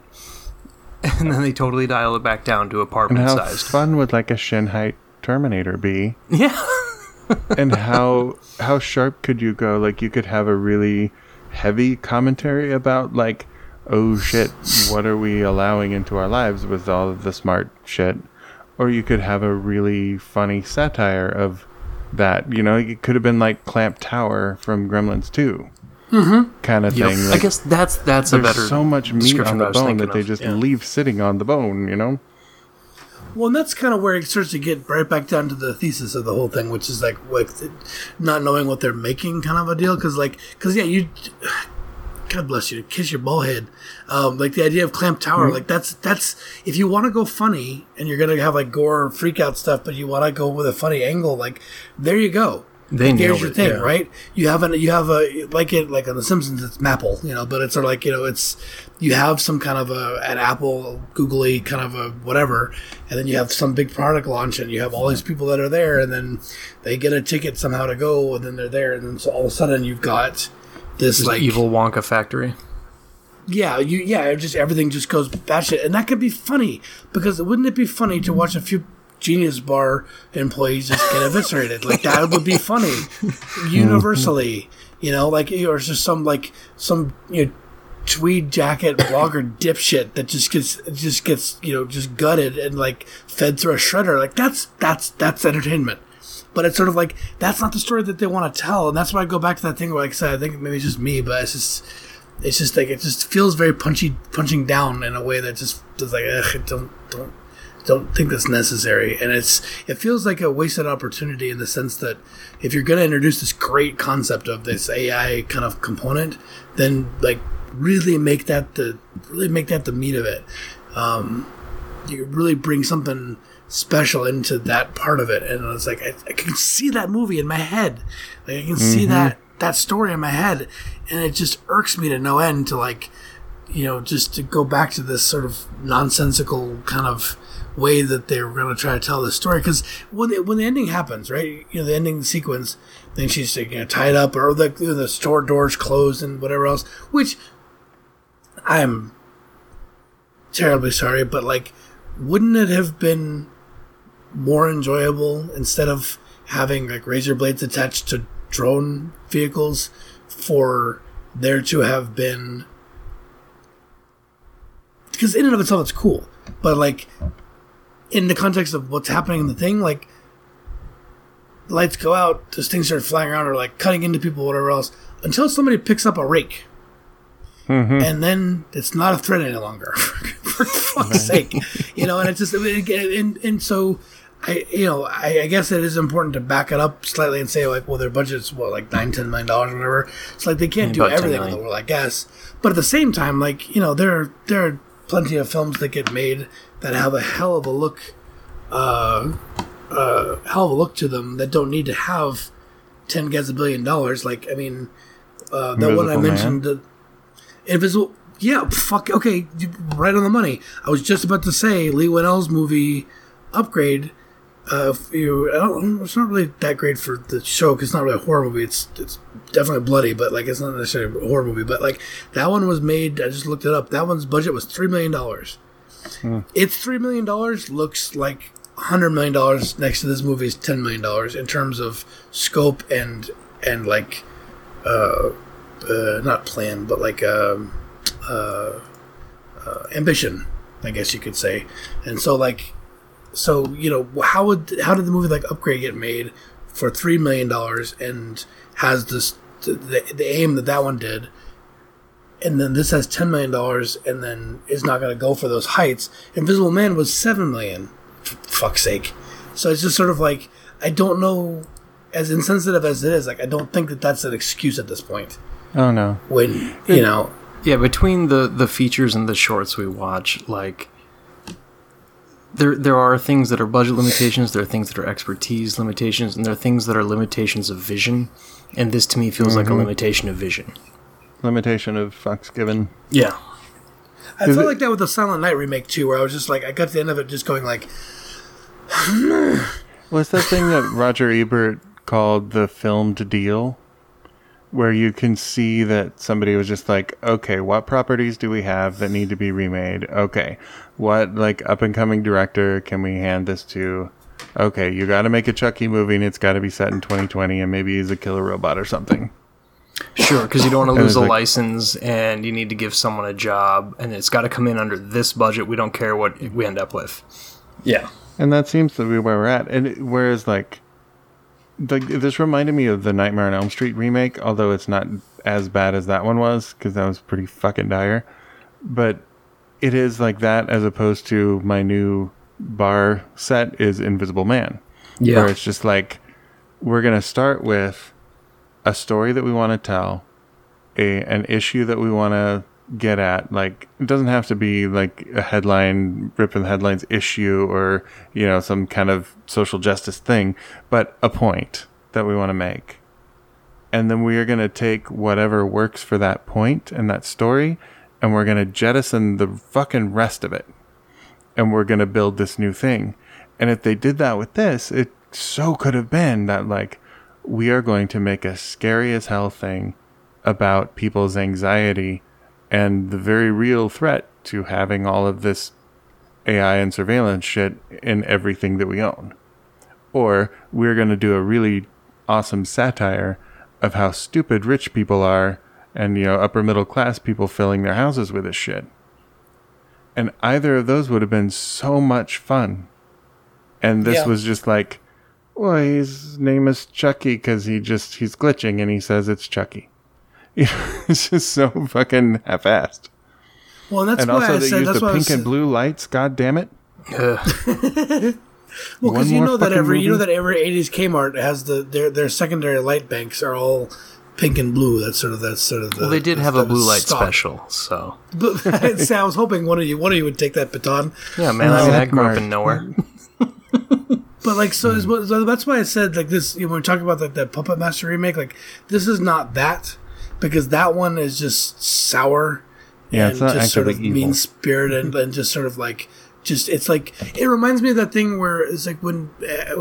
and then they totally dial it back down to apartment and how sized. Fun would like a Shinhite Terminator be? Yeah. And how sharp could you go? Like, you could have a really heavy commentary about like, oh shit, what are we allowing into our lives with all of the smart shit? Or you could have a really funny satire of that. You know, it could have been like Clamp Tower from Gremlins 2. Kind of thing. Like, I guess that's a better. There's so much meat on the bone that they of. just leave sitting on the bone, you know? well, and that's kind of where it starts to get right back down to the thesis of the whole thing, which is like not knowing what they're making, kind of a deal. Because yeah, you, God bless you, kiss your ball head. Like the idea of Clamp Tower, like that's if you want to go funny and you're gonna have like gore freak out stuff, but you want to go with a funny angle, like there you go. Here's your thing, right? You have a like on The Simpsons, it's Maple, but it's sort of like, it's, you have some kind of an Apple googly kind of a whatever, and then you have some big product launch, and you have all these people that are there, and then they get a ticket somehow to go, and then they're there, and then so all of a sudden you've got this like evil Wonka factory. Yeah, just everything just goes batshit, and that could be funny, because wouldn't it be funny to watch a few Genius Bar employees just get eviscerated? Like, that would be funny universally, like, or just some tweed jacket blogger dipshit that just gets just gutted and like fed through a shredder. Like that's entertainment. But it's sort of like that's not the story that they want to tell, and that's why I go back to that thing where, like I said, I think maybe it's just me, but it's just like it just feels very punching down in a way that just is like, ugh, don't think that's necessary, and it feels like a wasted opportunity in the sense that if you're going to introduce this great concept of this AI kind of component, then like really make that the meat of it. You really bring something special into that part of it, and it's like I can see that movie in my head, like I can see that story in my head, and it just irks me to no end to like just to go back to this sort of nonsensical kind of way that they were going to try to tell this story. Because when the ending happens, right, the ending sequence, then she's tied up, or the store doors closed and whatever else, which I'm terribly sorry, but like, wouldn't it have been more enjoyable instead of having like razor blades attached to drone vehicles for there to have been, because in and of itself it's cool, but like in the context of what's happening in the thing, like the lights go out, those things start flying around or like cutting into people, whatever else, until somebody picks up a rake. And then it's not a threat any longer. For fuck's sake, and it's just, and so I guess it is important to back it up slightly and say like, well, their budget's like $9-10 million or whatever. It's like they can't do everything in the world, I guess. But at the same time, like there are plenty of films that get made that have a hell of a look to them that don't need to have 10 gazillion dollars. Like, I mean, that one I mentioned, the Invisible. Yeah, fuck. Okay, right on the money. I was just about to say Lee Winnell's movie Upgrade. It's not really that great for the show because it's not really a horror movie. It's definitely bloody, but like it's not necessarily a horror movie. But like that one was made. I just looked it up. That one's budget was $3 million. It's $3 million. Looks like $100 million next to this movie's $10 million in terms of scope and like not plan, but like ambition, I guess you could say. And so like, how did the movie like Upgrade get made for $3 million and has this the aim that one did, and then this has $10 million and then is not going to go for those heights? Invisible Man was $7 million, for fuck's sake. So it's just sort of like, I don't know, as insensitive as it is, like I don't think that that's an excuse at this point. Oh no. When yeah, between the features and the shorts we watch, like there are things that are budget limitations, there are things that are expertise limitations, and there are things that are limitations of vision. And this to me feels like a limitation of vision. Limitation of fucks given. Yeah. I felt like that with the Silent Night remake too, where I was just like, I got to the end of it just going like, what's that thing that Roger Ebert called the filmed deal? Where you can see that somebody was just like, okay, what properties do we have that need to be remade? Okay, what like up and coming director can we hand this to? Okay, you got to make a Chucky movie and it's got to be set in 2020 and maybe he's a killer robot or something. Sure, because you don't want to lose a license and you need to give someone a job and it's got to come in under this budget. We don't care what we end up with. Yeah, and that seems to be where we're at. And whereas like this reminded me of the Nightmare on Elm Street remake, although it's not as bad as that one was, because that was pretty fucking dire. But it is like that as opposed to my new bar set is Invisible Man. Yeah. Where it's just like, we're going to start with a story that we want to tell, an issue that we want to get at. Like, it doesn't have to be like a headline, ripping the headlines issue or, some kind of social justice thing, but a point that we want to make. And then we are going to take whatever works for that point and that story, and we're going to jettison the fucking rest of it. And we're going to build this new thing. And if they did that with this, it so could have been that like, we are going to make a scary as hell thing about people's anxiety and the very real threat to having all of this AI and surveillance shit in everything that we own. Or we're going to do a really awesome satire of how stupid rich people are and upper middle class people filling their houses with this shit. And either of those would have been so much fun. And this was just like, well, his name is Chucky because he's glitching and he says it's Chucky. It's just so fucking half-assed. Well, that's and why also I they said use that's the why pink and blue lights. God damn it! Well, because you know that every 80s Kmart has their secondary light banks are all pink and blue. That's sort of the. Well, they did have a blue light special, so. But I was hoping one of you would take that baton. Yeah, man. I grew up in nowhere. But like, so that's why I said like this. When we talk about that Puppet Master remake, like this is not that, because that one is just sour. Yeah, and it's not just sort of actively evil. mean-spirited and just sort of like it's like it reminds me of that thing where it's like when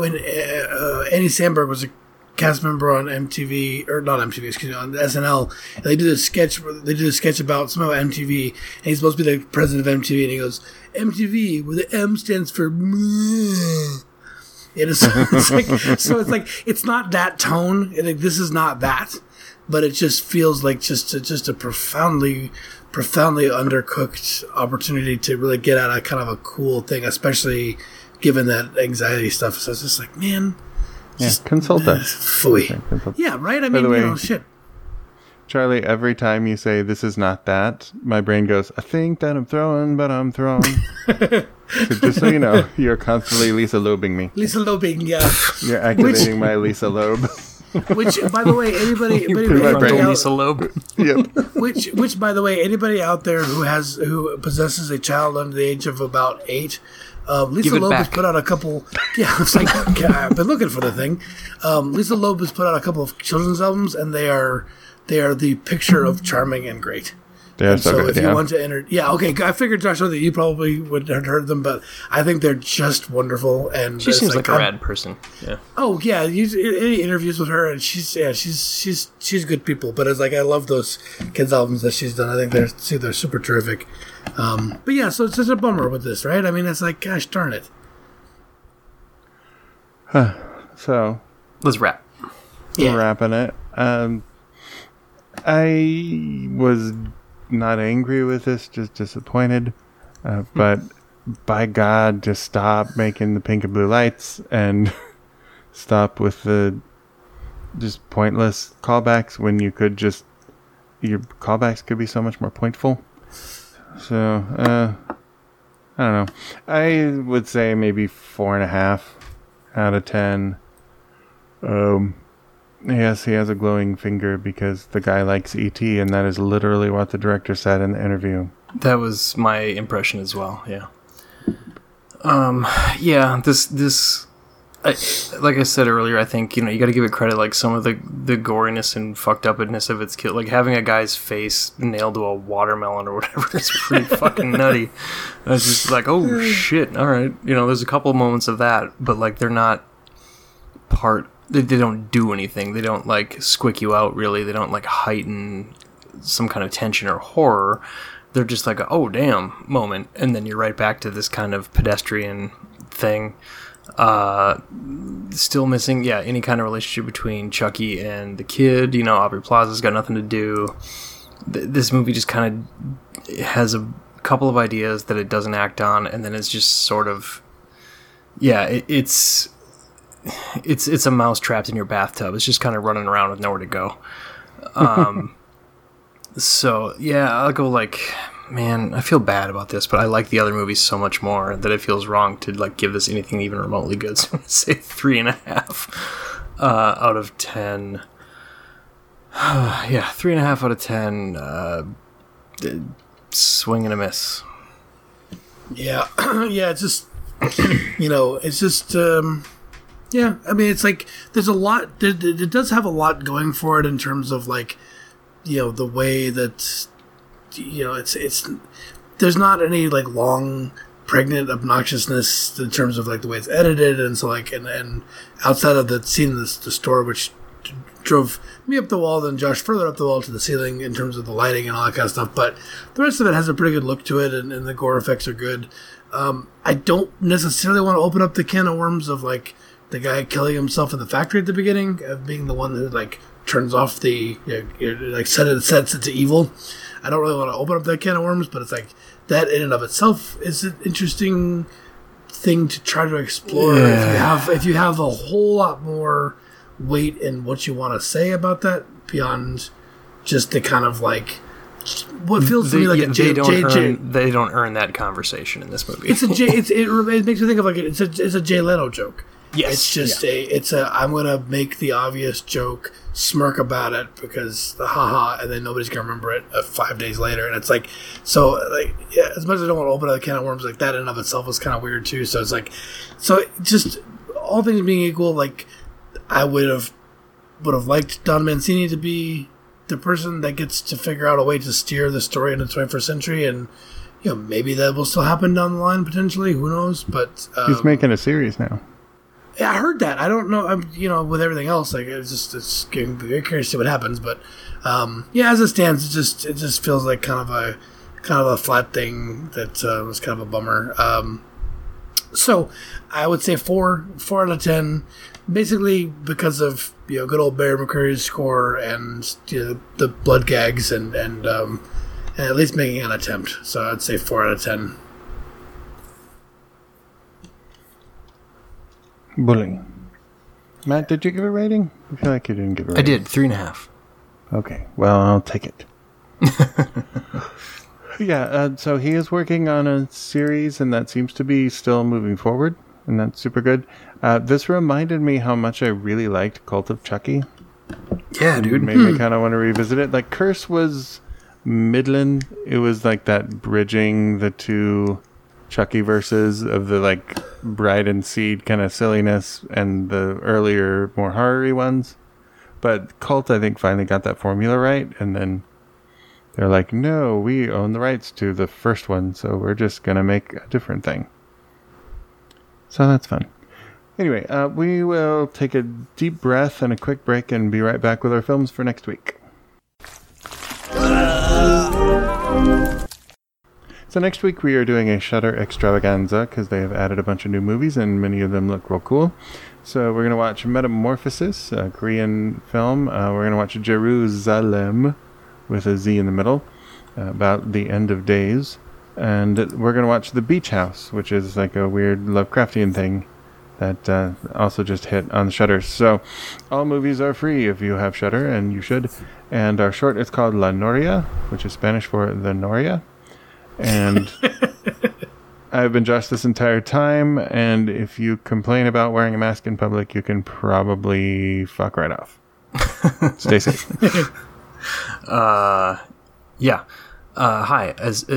Andy Samberg was a cast member on MTV or not MTV, excuse me, on SNL, and they do this sketch about somehow MTV, and he's supposed to be the president of MTV, and he goes MTV where the M stands for meh. And it's like it's not that tone, and like, this is not that, but it just feels like just a profoundly undercooked opportunity to really get at a kind of a cool thing, especially given that anxiety stuff. So it's just like, man, consult us. Phooey. Yeah, right? I mean, way, shit. Charlie, every time you say this is not that, my brain goes, I think that I'm throwing, but I'm throwing. So just so you know, you're constantly Lisa Lobing me. Lisa Lobing, yeah. You're activating my Lisa Loeb. Which, by the way, anybody Lisa Loeb. Yep. Which, by the way, anybody out there who possesses a child under the age of about 8, Lisa Loeb has put out a couple. Yeah, it's like I've been looking for the thing. Lisa Loeb has put out a couple of children's albums, and they are the picture of charming and great. Yeah, so if you want to enter, I figured, Joshua, that you probably would have heard them, but I think they're just wonderful. And she seems like a rad person. Yeah. Oh yeah, any interviews with her, and she's good people. But it's like I love those kids albums that she's done. I think they're super terrific. But yeah, so it's just a bummer with this, right? I mean, it's like, gosh darn it. So let's wrap. We're wrapping it. I was not angry with this, just disappointed. But by God, just stop making the pink and blue lights and stop with the just pointless callbacks when you could your callbacks could be so much more pointful. So, I don't know. I would say maybe 4.5 out of 10. Yes, he has a glowing finger because the guy likes E.T., and that is literally what the director said in the interview. That was my impression as well, yeah. This like I said earlier, I think, you got to give it credit, like, some of the goriness and fucked upness of its kill. Like, having a guy's face nailed to a watermelon or whatever is pretty fucking nutty. I was just like, oh, shit, all right. There's a couple moments of that, but, like, they're not They don't do anything. They don't, like, squick you out, really. They don't, like, heighten some kind of tension or horror. They're just like a, oh, damn moment. And then you're right back to this kind of pedestrian thing. Still missing, any kind of relationship between Chucky and the kid. Aubrey Plaza's got nothing to do. This movie just kind of has a couple of ideas that it doesn't act on, and then it's just sort of, it's a mouse trapped in your bathtub. It's just kind of running around with nowhere to go. So, I'll go like, man, I feel bad about this, but I like the other movies so much more that it feels wrong to like give this anything even remotely good. So I'm going to say 3.5 out of 10. 3.5 out of 10. Swing and a miss. Yeah. It's just, it's just... Yeah, I mean, it's like there's a lot. It does have a lot going for it in terms of like, the way that, it's there's not any like long pregnant obnoxiousness in terms of like the way it's edited, and so like and outside of the scene in the store, which drove me up the wall, then Josh further up the wall to the ceiling in terms of the lighting and all that kind of stuff. But the rest of it has a pretty good look to it, and the gore effects are good. I don't necessarily want to open up the can of worms of like the guy killing himself in the factory at the beginning, of being the one who like turns off like sets it to evil. I don't really want to open up that can of worms, but it's like that in and of itself is an interesting thing to try to explore. Yeah. If you have a whole lot more weight in what you want to say about that beyond just the kind of like what feels to me like they don't earn that conversation in this movie. It makes me think of like it's a Jay Leno joke. Yes, it's just I'm gonna make the obvious joke, smirk about it because haha, and then nobody's gonna remember it 5 days later, and it's like so like yeah. As much as I don't want to open a can of worms, like that in and of itself is kind of weird too. So it's like so just all things being equal, like I would have liked Don Mancini to be the person that gets to figure out a way to steer the story in the 21st century, and maybe that will still happen down the line potentially. Who knows? But he's making a series now. Yeah, I heard that. I don't know. With everything else, like it's getting very curious to see what happens. But as it stands, it just feels like kind of a flat thing that was kind of a bummer. So I would say 4 out of 10, basically because of good old Barry McCreary's score and the blood gags and at least making an attempt. So I'd say 4 out of 10. Bully. Matt, did you give a rating? I feel like you didn't give a rating. I did, 3.5. Okay, well, I'll take it. Yeah, so he is working on a series, and that seems to be still moving forward, and that's super good. This reminded me how much I really liked Cult of Chucky. Yeah, dude. Made me kind of want to revisit it. Like, Curse was Midland. It was like that bridging the two Chucky verses of the like Bride and Seed kind of silliness and the earlier more horror-y ones. But Cult, I think, finally got that formula right, and then they're like, no, we own the rights to the first one, so we're just going to make a different thing. So that's fun. Anyway, we will take a deep breath and a quick break and be right back with our films for next week. So next week we are doing a Shudder extravaganza because they have added a bunch of new movies and many of them look real cool. So we're going to watch Metamorphosis, a Korean film. We're going to watch Jerusalem with a Z in the middle, about the end of days. And we're going to watch The Beach House, which is like a weird Lovecraftian thing that also just hit on Shudder. So all movies are free if you have Shudder, and you should. And our short is called La Noria, which is Spanish for the Noria. And I've been Josh this entire time, and if you complain about wearing a mask in public, you can probably fuck right off. Stay safe. Yeah. Hi.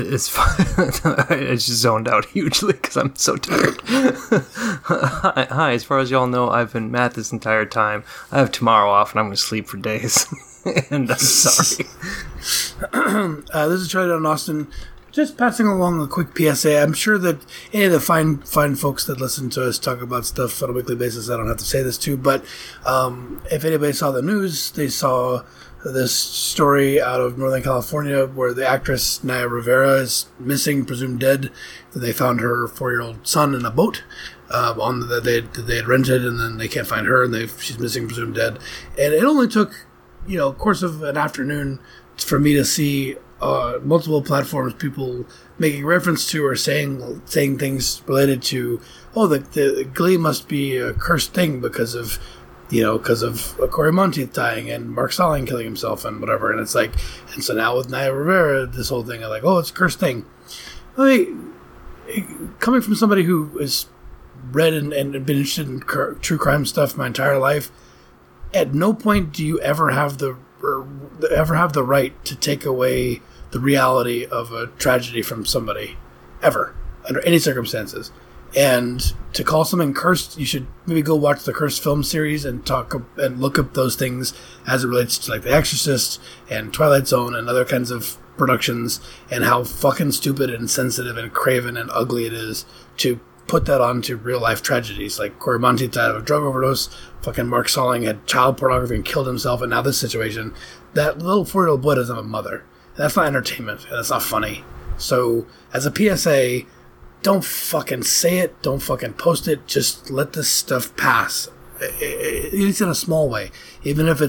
I just zoned out hugely because I'm so tired. Hi. As far as y'all know, I've been Matt this entire time. I have tomorrow off, and I'm going to sleep for days. And I'm sorry. This is Charlie Down in Austin. Just passing along a quick PSA. I'm sure that any of the fine folks that listen to us talk about stuff on a weekly basis, I don't have to say this to, but if anybody saw the news, they saw this story out of Northern California where the actress Naya Rivera is missing, presumed dead. They found her 4-year-old son in a boat that they had rented, and then they can't find her, and she's missing, presumed dead. And it only took, course of an afternoon for me to see multiple platforms, people making reference to or saying things related to, the Glee must be a cursed thing because of Corey Monteith dying and Mark Salling killing himself and whatever. And it's like, and so now with Naya Rivera, this whole thing, I'm like, it's a cursed thing. I mean, coming from somebody who has read and been interested in true crime stuff my entire life, at no point do you ever have the right to take away the reality of a tragedy from somebody, ever, under any circumstances. And to call something cursed, you should maybe go watch the Cursed film series and look up those things as it relates to like The Exorcist and Twilight Zone and other kinds of productions, and how fucking stupid and insensitive and craven and ugly it is to put that onto real life tragedies. Like Corey Monteith died of a drug overdose, fucking Mark Salling had child pornography and killed himself, and now this situation, that little 4-year-old boy doesn't have a mother. That's not entertainment, and that's not funny. So, as a PSA, don't fucking say it, don't fucking post it, just let this stuff pass. It's in a small way. Even if it's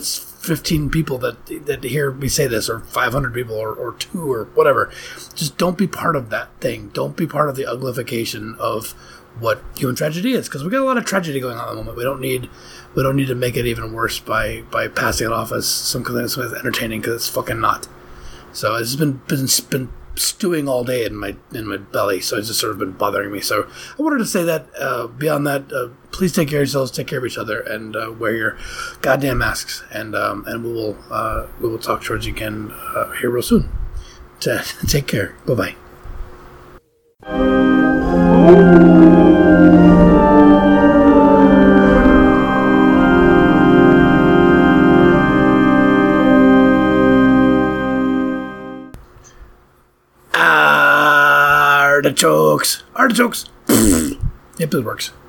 15 people that hear me say this, or 500 people, or 2, or whatever. Just don't be part of that thing. Don't be part of the uglification of what human tragedy is, because we got a lot of tragedy going on at the moment. We don't need to make it even worse by passing it off as something that's entertaining, because it's fucking not. So it's been stewing all day in my belly, so it's just sort of been bothering me. So I wanted to say that. Beyond that, please take care of yourselves, take care of each other, and wear your goddamn masks. And we will talk towards you again here real soon. Take care. Bye bye. Artichokes. Yep, it works.